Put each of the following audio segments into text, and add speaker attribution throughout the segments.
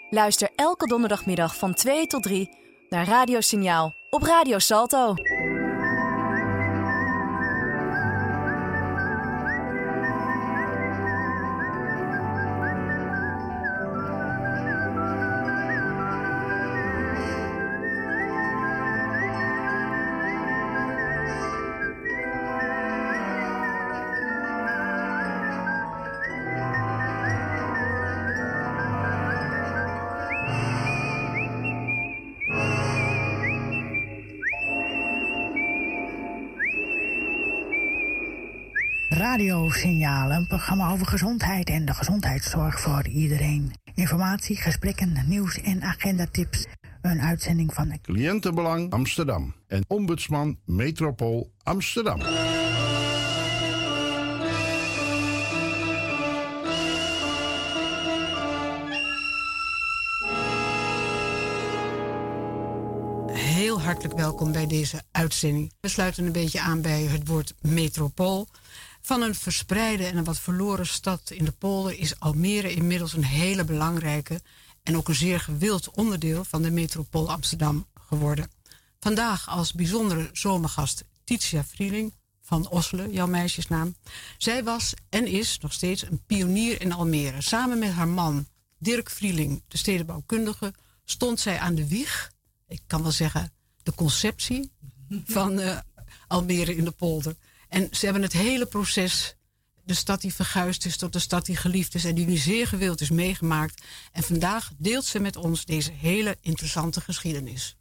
Speaker 1: Luister elke donderdagmiddag van 2 tot 3 naar Radiosignaal op Radio Salto.
Speaker 2: Radiosignaal, een programma over gezondheid en de gezondheidszorg voor iedereen. Informatie, gesprekken, nieuws en agendatips. Een uitzending van
Speaker 3: Cliëntenbelang Amsterdam en Ombudsman Metropool Amsterdam.
Speaker 4: Heel hartelijk welkom bij deze uitzending. We sluiten een beetje aan bij het woord metropool. Van een verspreide en een wat verloren stad in de polder is Almere inmiddels een hele belangrijke en ook een zeer gewild onderdeel van de metropool Amsterdam geworden. Vandaag als bijzondere zomergast Titia Vrieling van Osle, jouw meisjesnaam. Zij was en is nog steeds een pionier in Almere. Samen met haar man Dirk Vrieling, de stedenbouwkundige, stond zij aan de wieg, ik kan wel zeggen de conceptie van Almere in de polder. En ze hebben het hele proces, de stad die verguisd is tot de stad die geliefd is en die nu zeer gewild is, meegemaakt. En vandaag deelt ze met ons deze hele interessante geschiedenis.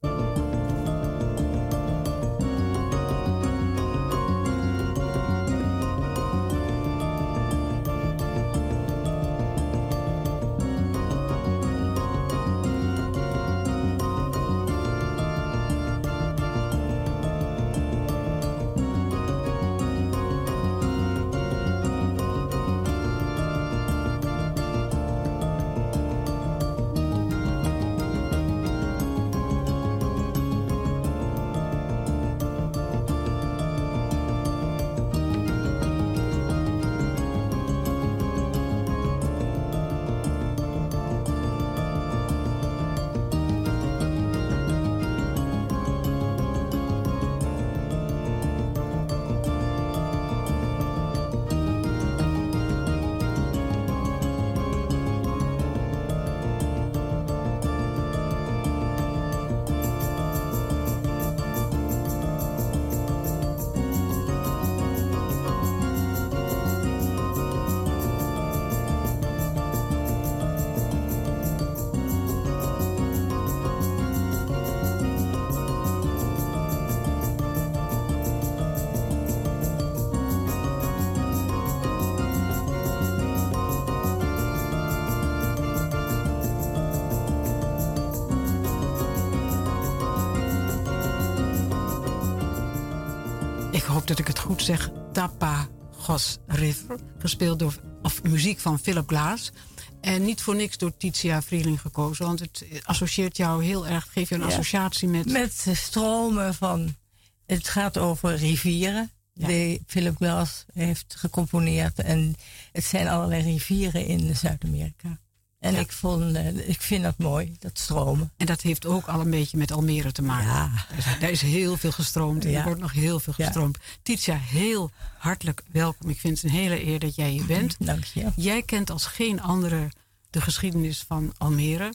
Speaker 4: Ik hoop dat ik het goed zeg. Tapajos River. Gespeeld door, of muziek van Philip Glass. En niet voor niks door Titia Vrieling gekozen. Want het associeert jou heel erg. Geeft je een associatie met...
Speaker 5: Met de stromen van... Het gaat over rivieren. Ja. Die Philip Glass heeft gecomponeerd. En het zijn allerlei rivieren in Zuid-Amerika. En ik vind dat mooi, dat stromen.
Speaker 4: En dat heeft ook al een beetje met Almere te maken. Ja. Daar is heel veel gestroomd. En er wordt nog heel veel gestroomd. Titia, heel hartelijk welkom. Ik vind het een hele eer dat jij hier bent.
Speaker 5: Dank je.
Speaker 4: Jij kent als geen andere de geschiedenis van Almere.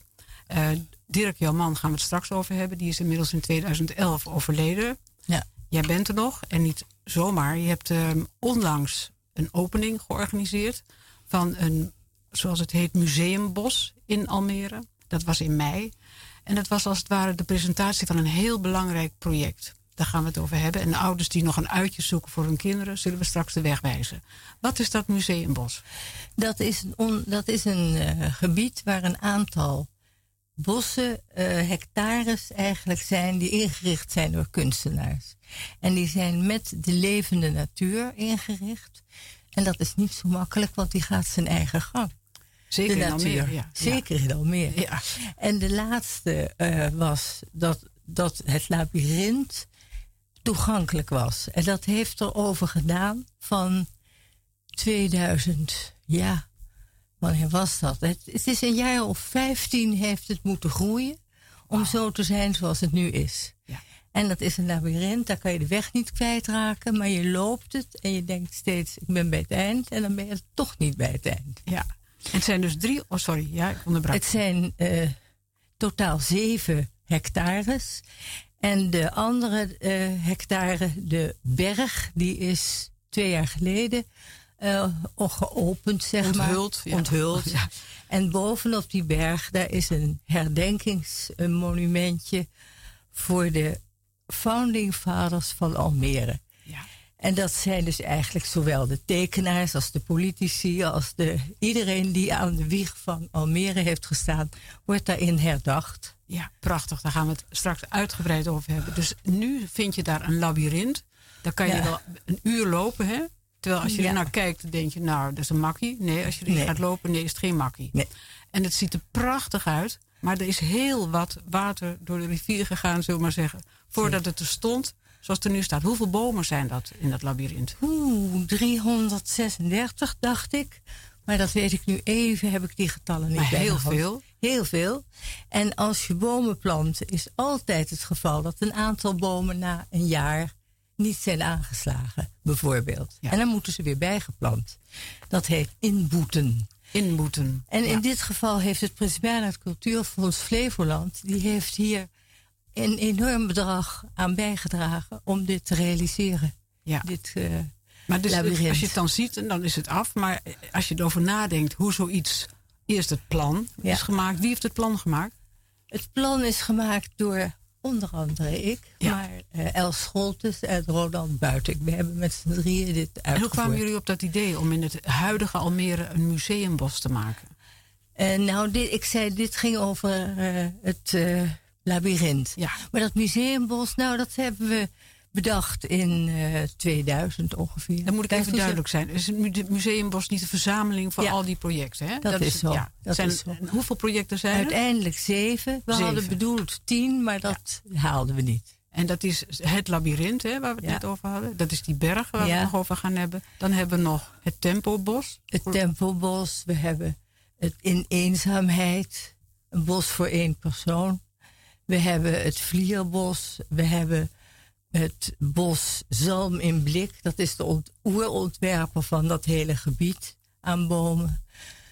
Speaker 4: Dirk, jouw man, gaan we het straks over hebben. Die is inmiddels in 2011 overleden. Ja. Jij bent er nog. En niet zomaar. Je hebt onlangs een opening georganiseerd van een... zoals het heet, Museumbos in Almere. Dat was in mei. En dat was als het ware de presentatie van een heel belangrijk project. Daar gaan we het over hebben. En de ouders die nog een uitje zoeken voor hun kinderen... zullen we straks de weg wijzen. Wat is dat Museumbos?
Speaker 5: Dat is een gebied waar een aantal bossen, hectares eigenlijk zijn... die ingericht zijn door kunstenaars. En die zijn met de levende natuur ingericht. En dat is niet zo makkelijk, want die gaat zijn eigen gang.
Speaker 4: Zeker in Almere, ja.
Speaker 5: Zeker in Almere. Ja. En de laatste was dat het labyrint toegankelijk was. En dat heeft erover gedaan van 2000, Wanneer was dat? Het is een jaar of 15 heeft het moeten groeien om zo te zijn zoals het nu is. Ja. En dat is een labyrint, daar kan je de weg niet kwijtraken, maar je loopt het en je denkt steeds, ik ben bij het eind, en dan ben je toch niet bij het eind.
Speaker 4: Ja. En het zijn dus ik onderbrak.
Speaker 5: Het zijn totaal 7 hectares. En de andere hectare, de berg, die is 2 jaar geleden geopend, zeg maar. Onthuld. Ja. En bovenop die berg, daar is een herdenkingsmonumentje voor de founding fathers van Almere. Ja. En dat zijn dus eigenlijk zowel de tekenaars als de politici, als iedereen die aan de wieg van Almere heeft gestaan, wordt daarin herdacht.
Speaker 4: Ja, prachtig. Daar gaan we het straks uitgebreid over hebben. Dus nu vind je daar een labyrint. Daar kan je wel een uur lopen, hè? Terwijl als je er naar kijkt, denk je, nou, dat is een makkie. Nee, als je erin gaat lopen, is het geen makkie. Nee. En het ziet er prachtig uit. Maar er is heel wat water door de rivier gegaan, zullen we maar zeggen, voordat het er stond zoals het er nu staat. Hoeveel bomen zijn dat in dat labyrint?
Speaker 5: 336, dacht ik. Maar dat weet ik nu even, heb ik die getallen niet bij.
Speaker 4: Heel veel?
Speaker 5: Heel veel. En als je bomen plant, is altijd het geval dat een aantal bomen na een jaar niet zijn aangeslagen, bijvoorbeeld. Ja. En dan moeten ze weer bijgeplant. Dat heet inboeten.
Speaker 4: Inboeten.
Speaker 5: En in dit geval heeft het Prinses Cultuurfonds Flevoland, die heeft hier een enorm bedrag aan bijgedragen om dit te realiseren. Ja.
Speaker 4: Maar dus, als je het dan ziet, dan is het af. Maar als je erover nadenkt hoe zoiets, eerst het plan is gemaakt. Wie heeft het plan gemaakt?
Speaker 5: Het plan is gemaakt door onder andere ik, maar Els Scholtes en Roland Buitek. We hebben met z'n drieën dit uitgevoerd.
Speaker 4: En hoe kwamen jullie op dat idee om in het huidige Almere een museumbos te maken?
Speaker 5: Dit ging over het labyrint. Ja. Maar dat museumbos, dat hebben we bedacht in 2000 ongeveer.
Speaker 4: Dan moet ik even duidelijk zijn. Is het museumbos niet de verzameling van al die projecten? Hè?
Speaker 5: Dat is zo. Ja.
Speaker 4: Hoeveel projecten zijn er?
Speaker 5: Uiteindelijk 7. We hadden bedoeld 10, maar dat haalden we niet.
Speaker 4: En dat is het labyrint, hè, waar we het net over hadden. Dat is die berg waar we het nog over gaan hebben. Dan hebben we nog het Tempelbos.
Speaker 5: Het Tempelbos. We hebben het in eenzaamheid. Een bos voor 1 persoon. We hebben het Vlierbos. We hebben het bos Zalm in Blik. Dat is de oerontwerper van dat hele gebied aan bomen.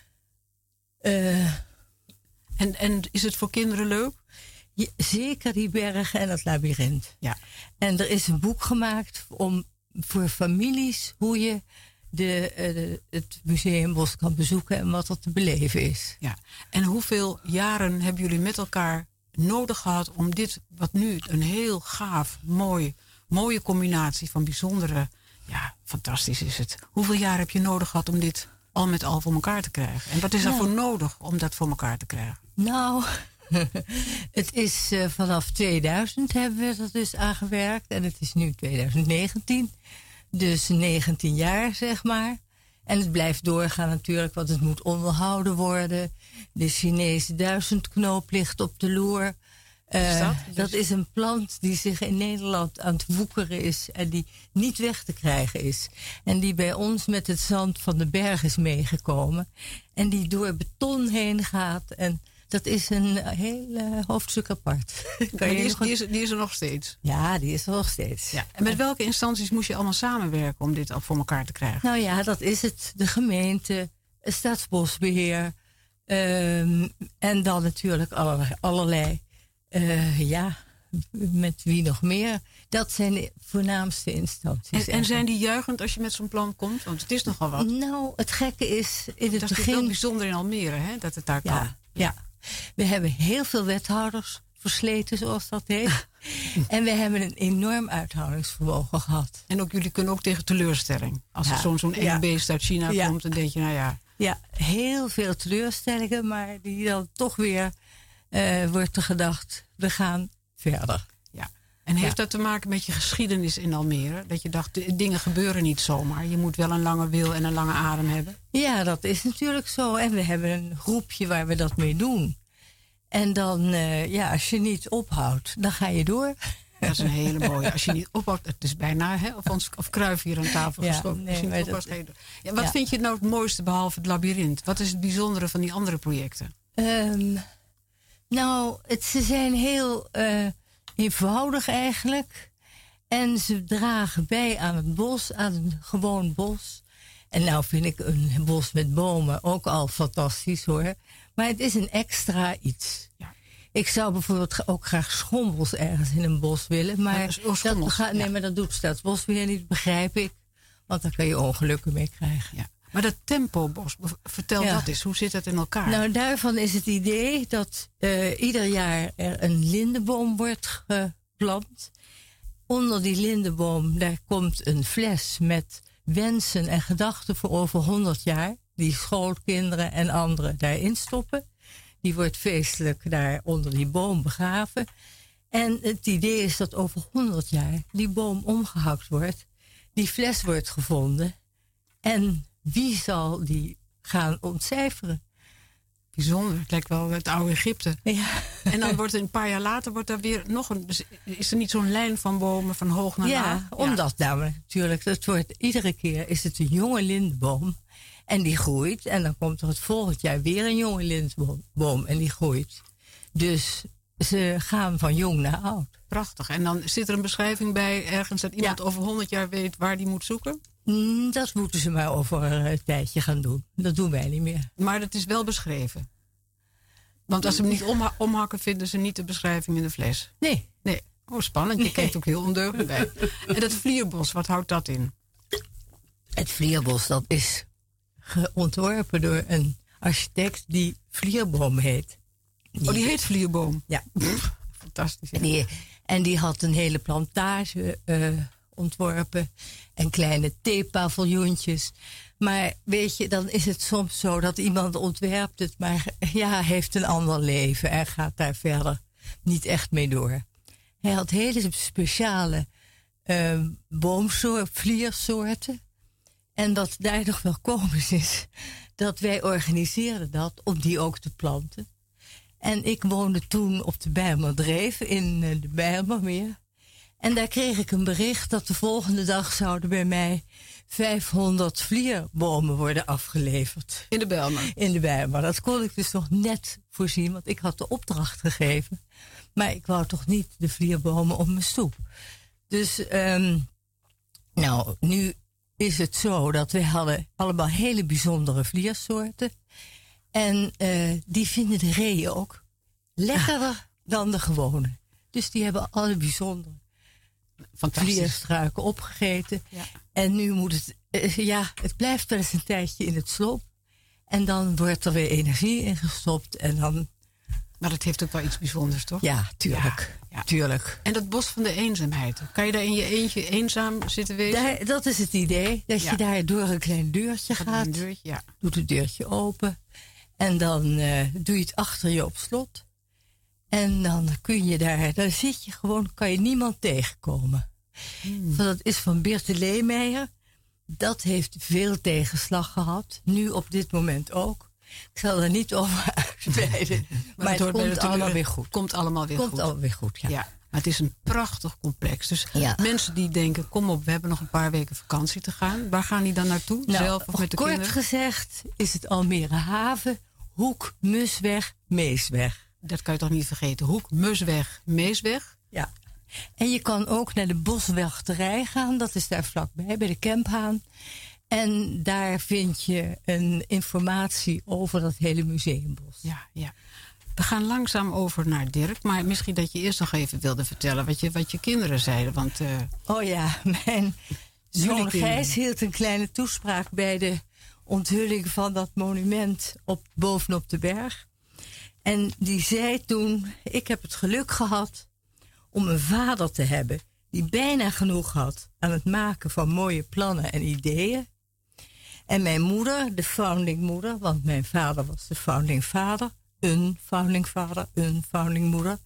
Speaker 4: En is het voor kinderen leuk?
Speaker 5: Ja, zeker die bergen en het labyrint. Ja. En er is een boek gemaakt voor families hoe je het museumbos kan bezoeken en wat er te beleven is. Ja.
Speaker 4: En hoeveel jaren hebben jullie met elkaar nodig gehad om dit, wat nu een heel gaaf, mooie combinatie van bijzondere, fantastisch is het. Hoeveel jaar heb je nodig gehad om dit al met al voor elkaar te krijgen? En wat is er voor nodig om dat voor elkaar te krijgen?
Speaker 5: Nou, het is vanaf 2000 hebben we er dus aan gewerkt. En het is nu 2019. Dus 19 jaar, zeg maar. En het blijft doorgaan natuurlijk, want het moet onderhouden worden. De Chinese duizendknoop ligt op de loer. Dat is een plant die zich in Nederland aan het woekeren is en die niet weg te krijgen is. En die bij ons met het zand van de berg is meegekomen. En die door beton heen gaat. En dat is een heel hoofdstuk apart.
Speaker 4: Die is er nog steeds?
Speaker 5: Ja, die is er nog steeds.
Speaker 4: Ja. En met welke instanties moest je allemaal samenwerken om dit al voor elkaar te krijgen?
Speaker 5: Nou ja, dat is het. De gemeente, het Staatsbosbeheer. En dan natuurlijk allerlei. Met wie nog meer. Dat zijn de voornaamste instanties.
Speaker 4: En zijn die juichend als je met zo'n plan komt? Want het is nogal wat.
Speaker 5: Nou, het gekke is in het begin.
Speaker 4: Dat is heel bijzonder in Almere, hè? Dat het daar kan.
Speaker 5: Ja. We hebben heel veel wethouders versleten, zoals dat heet. En we hebben een enorm uithoudingsvermogen gehad.
Speaker 4: En ook jullie kunnen ook tegen teleurstelling. Als er zo'n eng beest uit China komt, dan denk je,
Speaker 5: Ja, heel veel teleurstellingen, maar die dan toch weer wordt er gedacht, we gaan verder.
Speaker 4: Ja. En heeft dat te maken met je geschiedenis in Almere? Dat je dacht, dingen gebeuren niet zomaar. Je moet wel een lange wil en een lange adem hebben.
Speaker 5: Ja, dat is natuurlijk zo. En we hebben een groepje waar we dat mee doen. En dan, als je niet ophoudt, dan ga je door.
Speaker 4: Dat is een hele mooie. Als je niet ophoudt, het is bijna of Cruijff hier aan tafel gestopt. Wat vind je nou het mooiste behalve het labyrint? Wat is het bijzondere van die andere projecten?
Speaker 5: Ze zijn heel eenvoudig eigenlijk. En ze dragen bij aan het bos, aan een gewoon bos. En nou vind ik een bos met bomen ook al fantastisch hoor. Maar het is een extra iets. Ja. Ik zou bijvoorbeeld ook graag schommels ergens in een bos willen. Maar, maar dat doet Staatsbos weer niet, begrijp ik. Want daar kan je ongelukken mee krijgen. Ja.
Speaker 4: Maar dat tempobos, vertel dat eens. Hoe zit dat in elkaar?
Speaker 5: Nou, daarvan is het idee dat ieder jaar er een lindenboom wordt geplant. Onder die lindenboom, daar komt een fles met wensen en gedachten voor over 100 jaar. Die schoolkinderen en anderen daarin stoppen. Die wordt feestelijk daar onder die boom begraven. En het idee is dat over 100 jaar die boom omgehakt wordt. Die fles wordt gevonden. En wie zal die gaan ontcijferen?
Speaker 4: Bijzonder, het lijkt wel het oude Egypte.
Speaker 5: Ja.
Speaker 4: En dan wordt een paar jaar later daar weer nog een... Dus is er niet zo'n lijn van bomen van hoog naar laag?
Speaker 5: Ja, omdat natuurlijk, iedere keer is het een jonge lindboom. En die groeit. En dan komt er het volgend jaar weer een jonge lindboom. En die groeit. Dus ze gaan van jong naar oud.
Speaker 4: Prachtig. En dan zit er een beschrijving bij ergens dat iemand over 100 jaar weet waar die moet zoeken?
Speaker 5: Dat moeten ze maar over een tijdje gaan doen. Dat doen wij niet meer.
Speaker 4: Maar het is wel beschreven? Want als ze hem niet omhakken, vinden ze niet de beschrijving in de fles?
Speaker 5: Nee.
Speaker 4: Oh, spannend. Je kijkt ook heel ondeugend bij. En dat vlierbos, wat houdt dat in?
Speaker 5: Het vlierbos, dat is ontworpen door een architect die Vlierboom heet.
Speaker 4: Die heet Vlierboom?
Speaker 5: Ja.
Speaker 4: Fantastisch. Ja.
Speaker 5: En die had een hele plantage ontworpen. En kleine theepaviljoentjes. Maar weet je, dan is het soms zo dat iemand ontwerpt het, maar heeft een ander leven en gaat daar verder niet echt mee door. Hij had hele speciale vliersoorten. En wat daar nog wel komisch is, dat wij organiseerden dat om die ook te planten. En ik woonde toen op de Bijlmerdreef in de Bijlmermeer. En daar kreeg ik een bericht dat de volgende dag zouden bij mij 500 vlierbomen worden afgeleverd.
Speaker 4: In de Bijlmer?
Speaker 5: In de Bijlmer. Dat kon ik dus nog net voorzien, want ik had de opdracht gegeven. Maar ik wou toch niet de vlierbomen op mijn stoep. Dus, nu is het zo dat we hadden allemaal hele bijzondere vliersoorten. En die vinden de reeën ook lekkerder dan de gewone. Dus die hebben alle bijzondere vlierstruiken opgegeten. Ja. En nu moet het... het blijft wel eens een tijdje in het slop. En dan wordt er weer energie in gestopt. En dan...
Speaker 4: Maar dat heeft ook wel iets bijzonders, toch?
Speaker 5: Ja, tuurlijk. Ja. Tuurlijk.
Speaker 4: En dat bos van de eenzaamheid. Kan je daar in je eentje eenzaam zitten wezen?
Speaker 5: Dat is het idee. Dat je daar door een klein deurtje gaat.
Speaker 4: Een deurtje,
Speaker 5: doet het deurtje open. En dan doe je het achter je op slot. En dan kun je daar zit je gewoon, kan je niemand tegenkomen. Dat is van Birte Leemeijer. Dat heeft veel tegenslag gehad. Nu op dit moment ook. Ik zal er niet over uitweiden. Maar het komt allemaal weer goed.
Speaker 4: Komt allemaal weer goed, ja. Maar het is een prachtig complex. Dus mensen die denken, kom op, we hebben nog een paar weken vakantie te gaan. Waar gaan die dan naartoe? Zelf of met de kinderen?
Speaker 5: Kort gezegd is het Almere Haven, Hoek, Musweg, Meesweg.
Speaker 4: Dat kan je toch niet vergeten. Hoek, Musweg, Meesweg.
Speaker 5: Ja. En je kan ook naar de Boswachterij gaan. Dat is daar vlakbij, bij de Kemphaan. En daar vind je een informatie over dat hele museumbos.
Speaker 4: Ja. We gaan langzaam over naar Dirk. Maar misschien dat je eerst nog even wilde vertellen wat je kinderen zeiden. Want,
Speaker 5: mijn zoon Gijs hield een kleine toespraak bij de onthulling van dat monument bovenop de berg. En die zei toen, ik heb het geluk gehad om een vader te hebben die bijna genoeg had aan het maken van mooie plannen en ideeën. En mijn moeder, de founding moeder, want mijn vader was de founding vader, een founding moeder,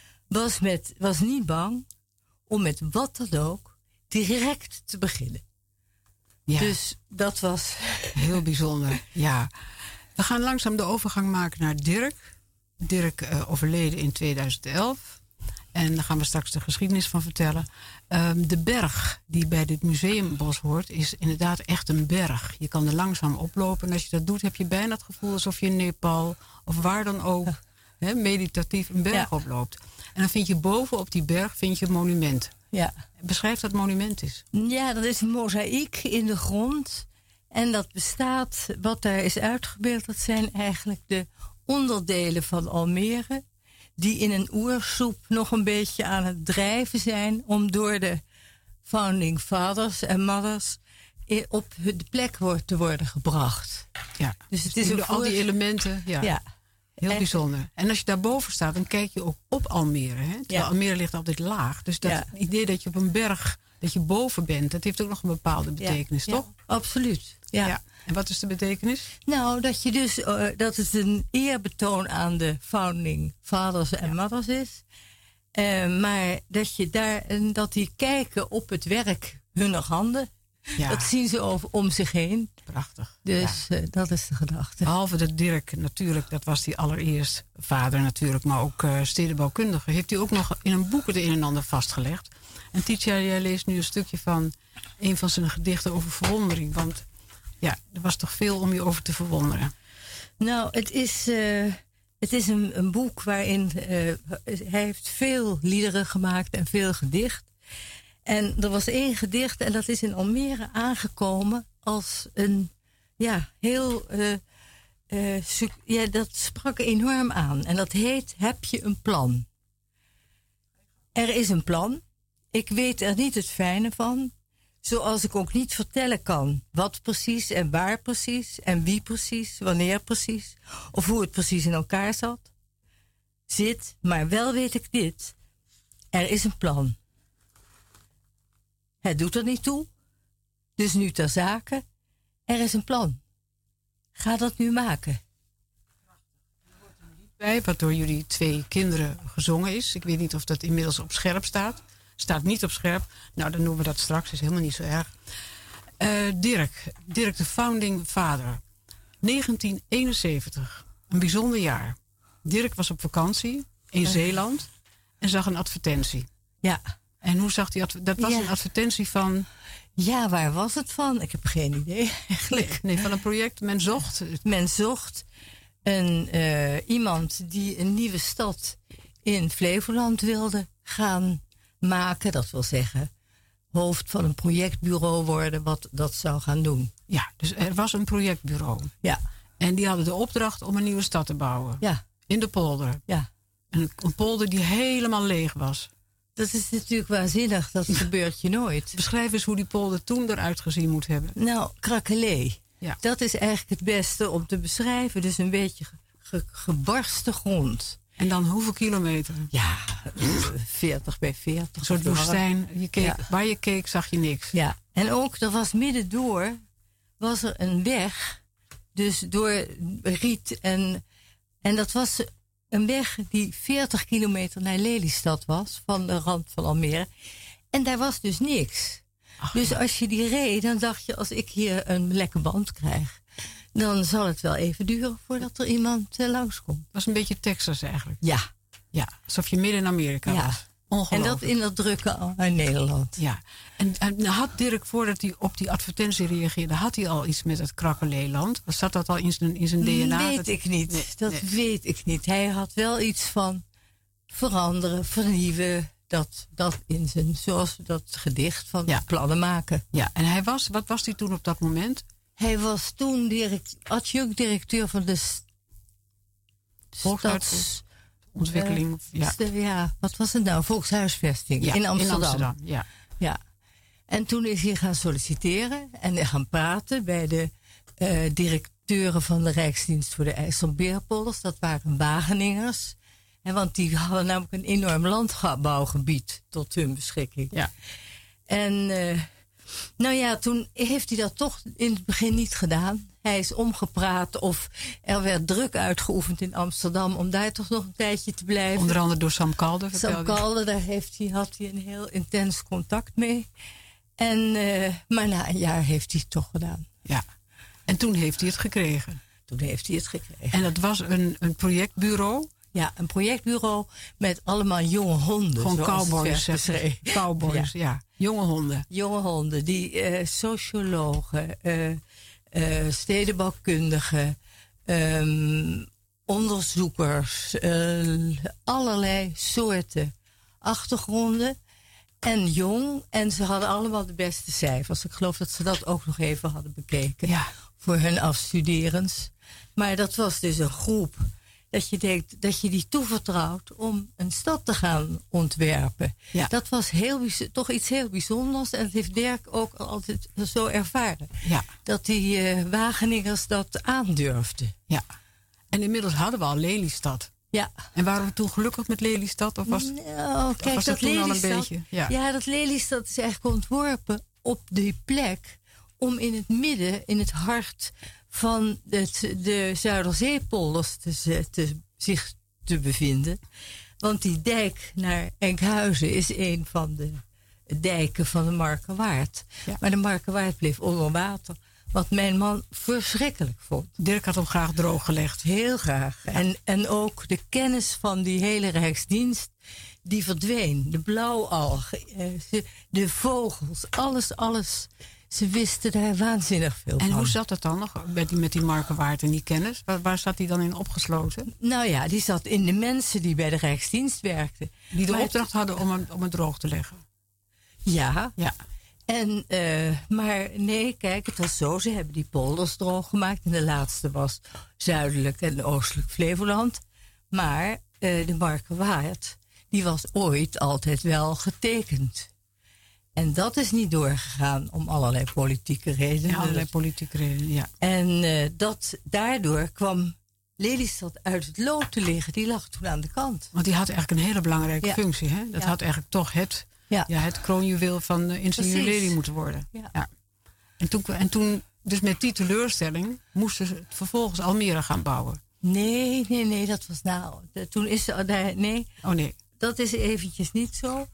Speaker 5: was niet bang om met wat dan ook direct te beginnen. Ja. Dus dat was
Speaker 4: heel bijzonder. Ja. We gaan langzaam de overgang maken naar Dirk. Dirk overleden in 2011. En daar gaan we straks de geschiedenis van vertellen. De berg die bij dit museumbos hoort, is inderdaad echt een berg. Je kan er langzaam oplopen. En als je dat doet, heb je bijna het gevoel alsof je in Nepal of waar dan ook meditatief een berg oploopt. En dan vind je boven op die berg een monument.
Speaker 5: Ja.
Speaker 4: Beschrijf dat monument eens.
Speaker 5: Ja, dat is een mozaïek in de grond. En dat bestaat, wat daar is uitgebeeld, dat zijn eigenlijk de onderdelen van Almere, die in een oersoep nog een beetje aan het drijven zijn om door de founding fathers en mothers op de plek te worden gebracht.
Speaker 4: Ja,
Speaker 5: dus het is
Speaker 4: al die elementen, ja. Heel bijzonder. En als je daarboven staat, dan kijk je ook op Almere. Hè? Terwijl Almere ligt altijd laag. Dus dat idee dat je op een berg, dat je boven bent, dat heeft ook nog een bepaalde betekenis, toch?
Speaker 5: Absoluut. Ja.
Speaker 4: En wat is de betekenis?
Speaker 5: Nou, dat je dus dat het een eerbetoon aan de founding fathers en mothers is. Maar dat je dat die kijken op het werk hunner handen. Ja. Dat zien ze om zich heen.
Speaker 4: Prachtig.
Speaker 5: Dus dat is de gedachte.
Speaker 4: Behalve dat Dirk natuurlijk, dat was die allereerst vader natuurlijk, maar ook stedenbouwkundige, heeft hij ook nog in een boek het een en ander vastgelegd. En Titia, jij leest nu een stukje van een van zijn gedichten over verwondering. Want ja, er was toch veel om je over te verwonderen.
Speaker 5: Nou, het is een boek waarin hij heeft veel liederen gemaakt en veel gedicht. En er was 1 gedicht en dat is in Almere aangekomen als een heel dat sprak enorm aan. En dat heet Heb je een plan? Er is een plan. Ik weet er niet het fijne van. Zoals ik ook niet vertellen kan wat precies en waar precies en wie precies, wanneer precies of hoe het precies in elkaar zit. Maar wel weet ik dit. Er is een plan. Het doet er niet toe. Dus nu ter zake. Er is een plan. Ga dat nu maken.
Speaker 4: Bij wat door jullie 2 kinderen gezongen is. Ik weet niet of dat inmiddels op scherp staat. Staat niet op scherp. Nou, dan doen we dat straks. Is helemaal niet zo erg. Dirk, de founding father. 1971. Een bijzonder jaar. Dirk was op vakantie in Zeeland en zag een advertentie.
Speaker 5: Ja.
Speaker 4: En hoe zag hij dat? Was een advertentie van.
Speaker 5: Ja, waar was het van? Ik heb geen idee eigenlijk.
Speaker 4: Nee, van een project. Men zocht
Speaker 5: iemand die een nieuwe stad in Flevoland wilde gaan maken. Dat wil zeggen, hoofd van een projectbureau worden wat dat zou gaan doen.
Speaker 4: Ja, dus er was een projectbureau.
Speaker 5: Ja.
Speaker 4: En die hadden de opdracht om een nieuwe stad te bouwen.
Speaker 5: Ja.
Speaker 4: In de polder.
Speaker 5: Ja.
Speaker 4: En een polder die helemaal leeg was.
Speaker 5: Dat is natuurlijk waanzinnig. Dat gebeurt je nooit.
Speaker 4: Beschrijf eens hoe die polder toen eruit gezien moet hebben.
Speaker 5: Nou, krakelee.
Speaker 4: Ja.
Speaker 5: Dat is eigenlijk het beste om te beschrijven. Dus een beetje gebarsten grond.
Speaker 4: En dan hoeveel kilometer?
Speaker 5: Ja, 40 bij 40.
Speaker 4: Een soort woestijn. Waar je keek zag je niks.
Speaker 5: Ja, en ook, er was middendoor, was er een weg. Dus door riet en dat was een weg die 40 kilometer naar Lelystad was, van de rand van Almere. En daar was dus niks. Dus als je die reed, dan dacht je, als ik hier een lekke band krijg, dan zal het wel even duren voordat er iemand langskomt.
Speaker 4: Dat was een beetje Texas eigenlijk.
Speaker 5: Ja.
Speaker 4: Ja, alsof je midden in Amerika was.
Speaker 5: En dat in dat drukke Nederland.
Speaker 4: Ja. En had Dirk, voordat hij op die advertentie reageerde, had hij al iets met het Krakkeleeland? Zat dat al in zijn DNA?
Speaker 5: Weet ik niet. Weet ik niet. Hij had wel iets van veranderen, vernieuwen. Dat in zijn, zoals dat gedicht van plannen maken.
Speaker 4: Ja, en wat was hij toen op dat moment?
Speaker 5: Hij was toen adjunct-directeur van de
Speaker 4: ontwikkeling.
Speaker 5: Wat was het nou? Volkshuisvesting in Amsterdam. Ja. En toen is hij gaan solliciteren en gaan praten bij de directeuren van de Rijksdienst voor de IJsselmeerpolders. Dat waren Wageningers. Want die hadden namelijk een enorm landbouwgebied tot hun beschikking. Ja. En toen heeft hij dat toch in het begin niet gedaan. Hij is omgepraat of er werd druk uitgeoefend in Amsterdam om daar toch nog een tijdje te blijven.
Speaker 4: Onder andere door Sam Calder.
Speaker 5: Sam Calder, daar had hij een heel intens contact mee. Maar na een jaar heeft hij het toch gedaan.
Speaker 4: Ja. En toen heeft hij het gekregen.
Speaker 5: En
Speaker 4: dat was een projectbureau.
Speaker 5: Ja, een projectbureau met allemaal jonge honden.
Speaker 4: Gewoon cowboys.
Speaker 5: Cowboys,
Speaker 4: ja. Jonge honden.
Speaker 5: Jonge honden, die sociologen, stedenbouwkundigen, onderzoekers, allerlei soorten achtergronden. En jong. En ze hadden allemaal de beste cijfers. Ik geloof dat ze dat ook nog even hadden bekeken. Voor hun afstuderens. Maar dat was dus een groep. Dat je denkt dat je die toevertrouwt om een stad te gaan ontwerpen. Ja. Dat was toch iets heel bijzonders. En dat heeft Dirk ook altijd zo ervaren. Ja. Dat die Wageningers dat aandurfden.
Speaker 4: Ja. En inmiddels hadden we al Lelystad.
Speaker 5: Ja.
Speaker 4: En waren we toen gelukkig met Lelystad? Of was,
Speaker 5: nou, kijk,
Speaker 4: was dat toen al een beetje?
Speaker 5: Ja, dat Lelystad is eigenlijk ontworpen op die plek om in het midden, in het hart van de Zuiderzeepolders zich te bevinden. Want die dijk naar Enkhuizen is een van de dijken van de Markerwaard. Ja. Maar de Markerwaard bleef onder water. Wat mijn man verschrikkelijk vond.
Speaker 4: Dirk had hem graag drooggelegd.
Speaker 5: Heel graag. Ja. En ook de kennis van die hele Rijksdienst, die verdween. De blauwalgen, de vogels, alles. Ze wisten daar waanzinnig veel van.
Speaker 4: En hoe zat het dan nog met die Markerwaard en die kennis? Waar zat die dan in opgesloten?
Speaker 5: Nou ja, die zat in de mensen die bij de Rijksdienst werkten.
Speaker 4: Die de opdracht hadden om het droog te leggen?
Speaker 5: Ja. Maar nee, kijk, het was zo. Ze hebben die polders droog gemaakt. En de laatste was zuidelijk en oostelijk Flevoland. Maar de Markerwaard, die was ooit altijd wel getekend. En dat is niet doorgegaan om allerlei politieke redenen.
Speaker 4: Ja, allerlei politieke redenen, ja.
Speaker 5: En daardoor kwam Lelystad uit het lood te liggen. Die lag toen aan de kant.
Speaker 4: Want die had eigenlijk een hele belangrijke functie. Hè? Dat had eigenlijk toch het kroonjuweel van ingenieur Lely moeten worden. Ja. En toen, dus met die teleurstelling, moesten ze vervolgens Almere gaan bouwen.
Speaker 5: Nee, dat was toen is ze daar, nee.
Speaker 4: Oh nee.
Speaker 5: Dat is eventjes niet zo.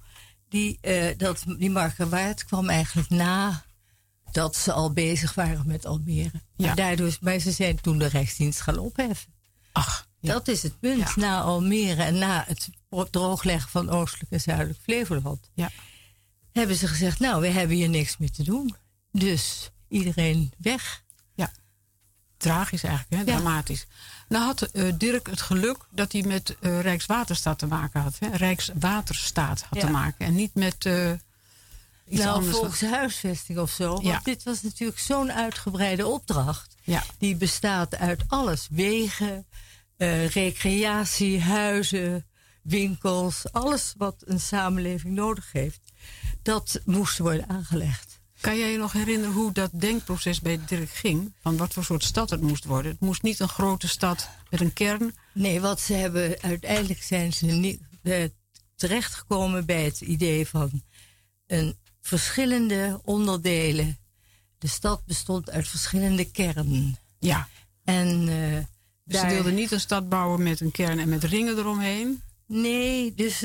Speaker 5: Die Markerwaard kwam eigenlijk na dat ze al bezig waren met Almere. Ja. Maar ze zijn toen de Rijksdienst gaan opheffen.
Speaker 4: Ach. Ja.
Speaker 5: Dat is het punt. Ja. Na Almere en na het droogleggen van oostelijk en zuidelijk Flevoland. Ja. Hebben ze gezegd, nou, we hebben hier niks meer te doen. Dus iedereen weg.
Speaker 4: Ja. Tragisch eigenlijk, hè? Dramatisch. Nou had Dirk het geluk dat hij met Rijkswaterstaat te maken had. Hè? Rijkswaterstaat had te maken. En niet met iets anders.
Speaker 5: Volkshuisvesting of zo. Want dit was natuurlijk zo'n uitgebreide opdracht. Ja. Die bestaat uit alles. Wegen, recreatie, huizen, winkels. Alles wat een samenleving nodig heeft. Dat moest worden aangelegd.
Speaker 4: Kan jij je nog herinneren hoe dat denkproces bij Dirk ging? Van wat voor soort stad het moest worden? Het moest niet een grote stad met een kern.
Speaker 5: Nee, uiteindelijk zijn ze niet terechtgekomen bij het idee van verschillende onderdelen. De stad bestond uit verschillende kernen. Ja. En
Speaker 4: ze wilden niet een stad bouwen met een kern en met ringen eromheen?
Speaker 5: Nee, dus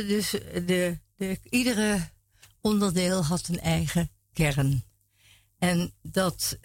Speaker 5: iedere onderdeel had een eigen kern. En dat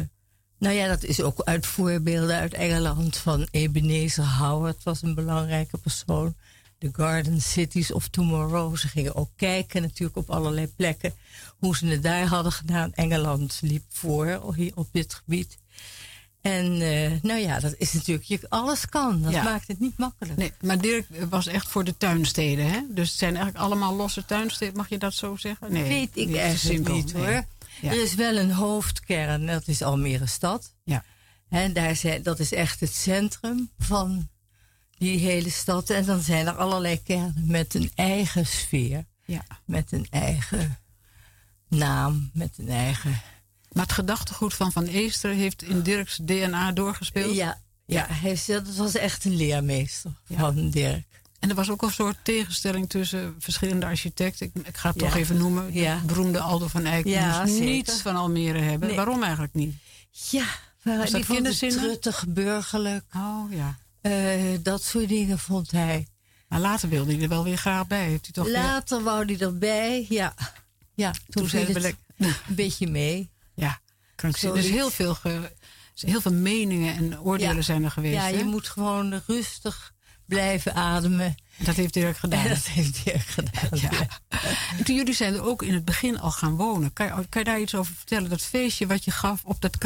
Speaker 5: is ook uit voorbeelden uit Engeland van Ebenezer Howard was een belangrijke persoon. De Garden Cities of Tomorrow. Ze gingen ook kijken natuurlijk op allerlei plekken hoe ze het daar hadden gedaan. Engeland liep voor hier op dit gebied. En dat is natuurlijk, alles kan. Dat maakt het niet makkelijk.
Speaker 4: Nee, maar Dirk was echt voor de tuinsteden, hè? Dus het zijn eigenlijk allemaal losse tuinsteden, mag je dat zo zeggen? Nee,
Speaker 5: weet ik eigenlijk niet, hoor. Nee. Ja. Er is wel een hoofdkern, dat is Almere stad. Ja. En dat is echt het centrum van die hele stad. En dan zijn er allerlei kernen met een eigen sfeer. Ja. Met een eigen naam, met een eigen...
Speaker 4: Maar het gedachtegoed van Eester heeft in Dirks DNA doorgespeeld?
Speaker 5: Ja, dat was echt een leermeester van Dirk.
Speaker 4: En er was ook een soort tegenstelling tussen verschillende architecten. Ik ga het toch even noemen. De beroemde Aldo van Eyck. Die moest niets van Almere hebben. Nee. Waarom eigenlijk niet?
Speaker 5: Ja, die vond het truttig, burgerlijk.
Speaker 4: Oh ja.
Speaker 5: Dat soort dingen vond hij.
Speaker 4: Maar later wilde hij er wel weer graag bij. Heeft hij toch
Speaker 5: later wou hij erbij, ja. Toen viel het een beetje mee.
Speaker 4: Ja, krankzinnig. Dus heel veel meningen en oordelen zijn er geweest.
Speaker 5: Ja, je moet gewoon rustig blijven ademen.
Speaker 4: Dat heeft Dirk gedaan.
Speaker 5: En dat heeft Dirk gedaan.
Speaker 4: Ja. En toen jullie zijn er ook in het begin al gaan wonen. Kan je daar iets over vertellen? Dat feestje wat je gaf op dat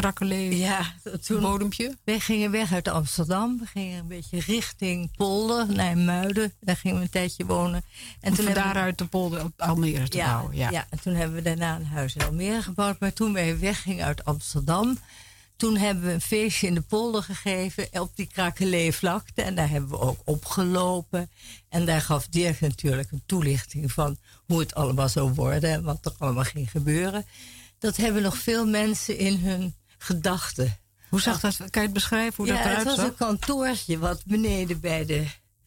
Speaker 4: bodempje?
Speaker 5: Wij gingen weg uit Amsterdam. We gingen een beetje richting Polder, naar Muiden. Daar gingen we een tijdje wonen. En
Speaker 4: toen daaruit de polder op Almere te bouwen. Ja,
Speaker 5: en toen hebben we daarna een huis in Almere gebouwd. Maar toen wij weggingen uit Amsterdam, toen hebben we een feestje in de polder gegeven op die Krakelee-vlakte. En daar hebben we ook opgelopen. En daar gaf Dirk natuurlijk een toelichting van hoe het allemaal zou worden en wat er allemaal ging gebeuren. Dat hebben nog veel mensen in hun gedachten.
Speaker 4: Hoe zag dat? Kan je het beschrijven hoe dat eruit zag?
Speaker 5: Het was een kantoortje wat beneden bij de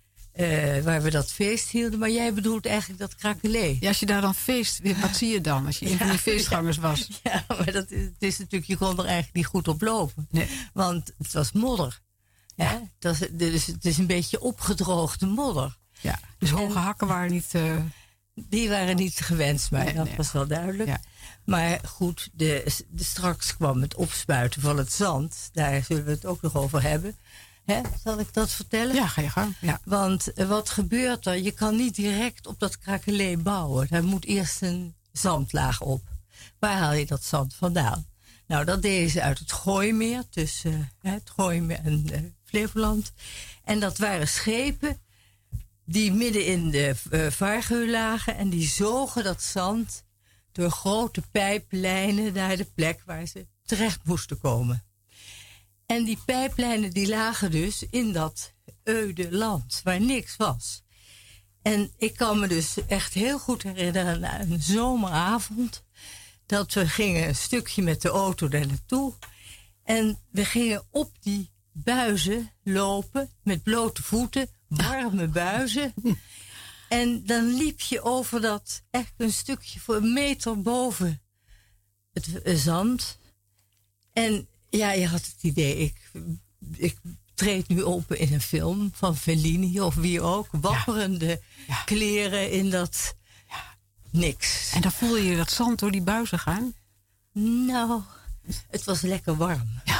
Speaker 5: waar we dat feest hielden. Maar jij bedoelt eigenlijk dat Krakelee.
Speaker 4: Ja, als je daar dan feest, wat zie je dan? Als je een van die feestgangers was.
Speaker 5: Ja, maar het is natuurlijk, je kon er eigenlijk niet goed op lopen. Nee. Want het was modder. Ja. Dus het is een beetje opgedroogde modder.
Speaker 4: Ja, dus hoge hakken waren niet...
Speaker 5: Die waren niet gewenst, maar dat was wel duidelijk. Ja. Maar goed, straks kwam het opspuiten van het zand. Daar zullen we het ook nog over hebben. Zal ik dat vertellen?
Speaker 4: Ja, ga je gang. Ja.
Speaker 5: Want wat gebeurt er? Je kan niet direct op dat Krakelee bouwen. Daar moet eerst een zandlaag op. Waar haal je dat zand vandaan? Nou, dat deden ze uit het Gooimeer, tussen het Gooimeer en Flevoland. En dat waren schepen die midden in de vaargeul lagen. En die zogen dat zand door grote pijplijnen naar de plek waar ze terecht moesten komen. En die pijplijnen die lagen dus in dat eude land, waar niks was. En ik kan me dus echt heel goed herinneren aan een zomeravond, dat we gingen een stukje met de auto daar naartoe. En we gingen op die buizen lopen, met blote voeten, warme buizen. En dan liep je over dat echt een stukje voor een meter boven het zand. En ja, je had het idee, ik treed nu op in een film van Fellini of wie ook. Wapperende kleren in dat niks.
Speaker 4: En dan voelde je dat zand door die buizen gaan?
Speaker 5: Nou, het was lekker warm. Ja.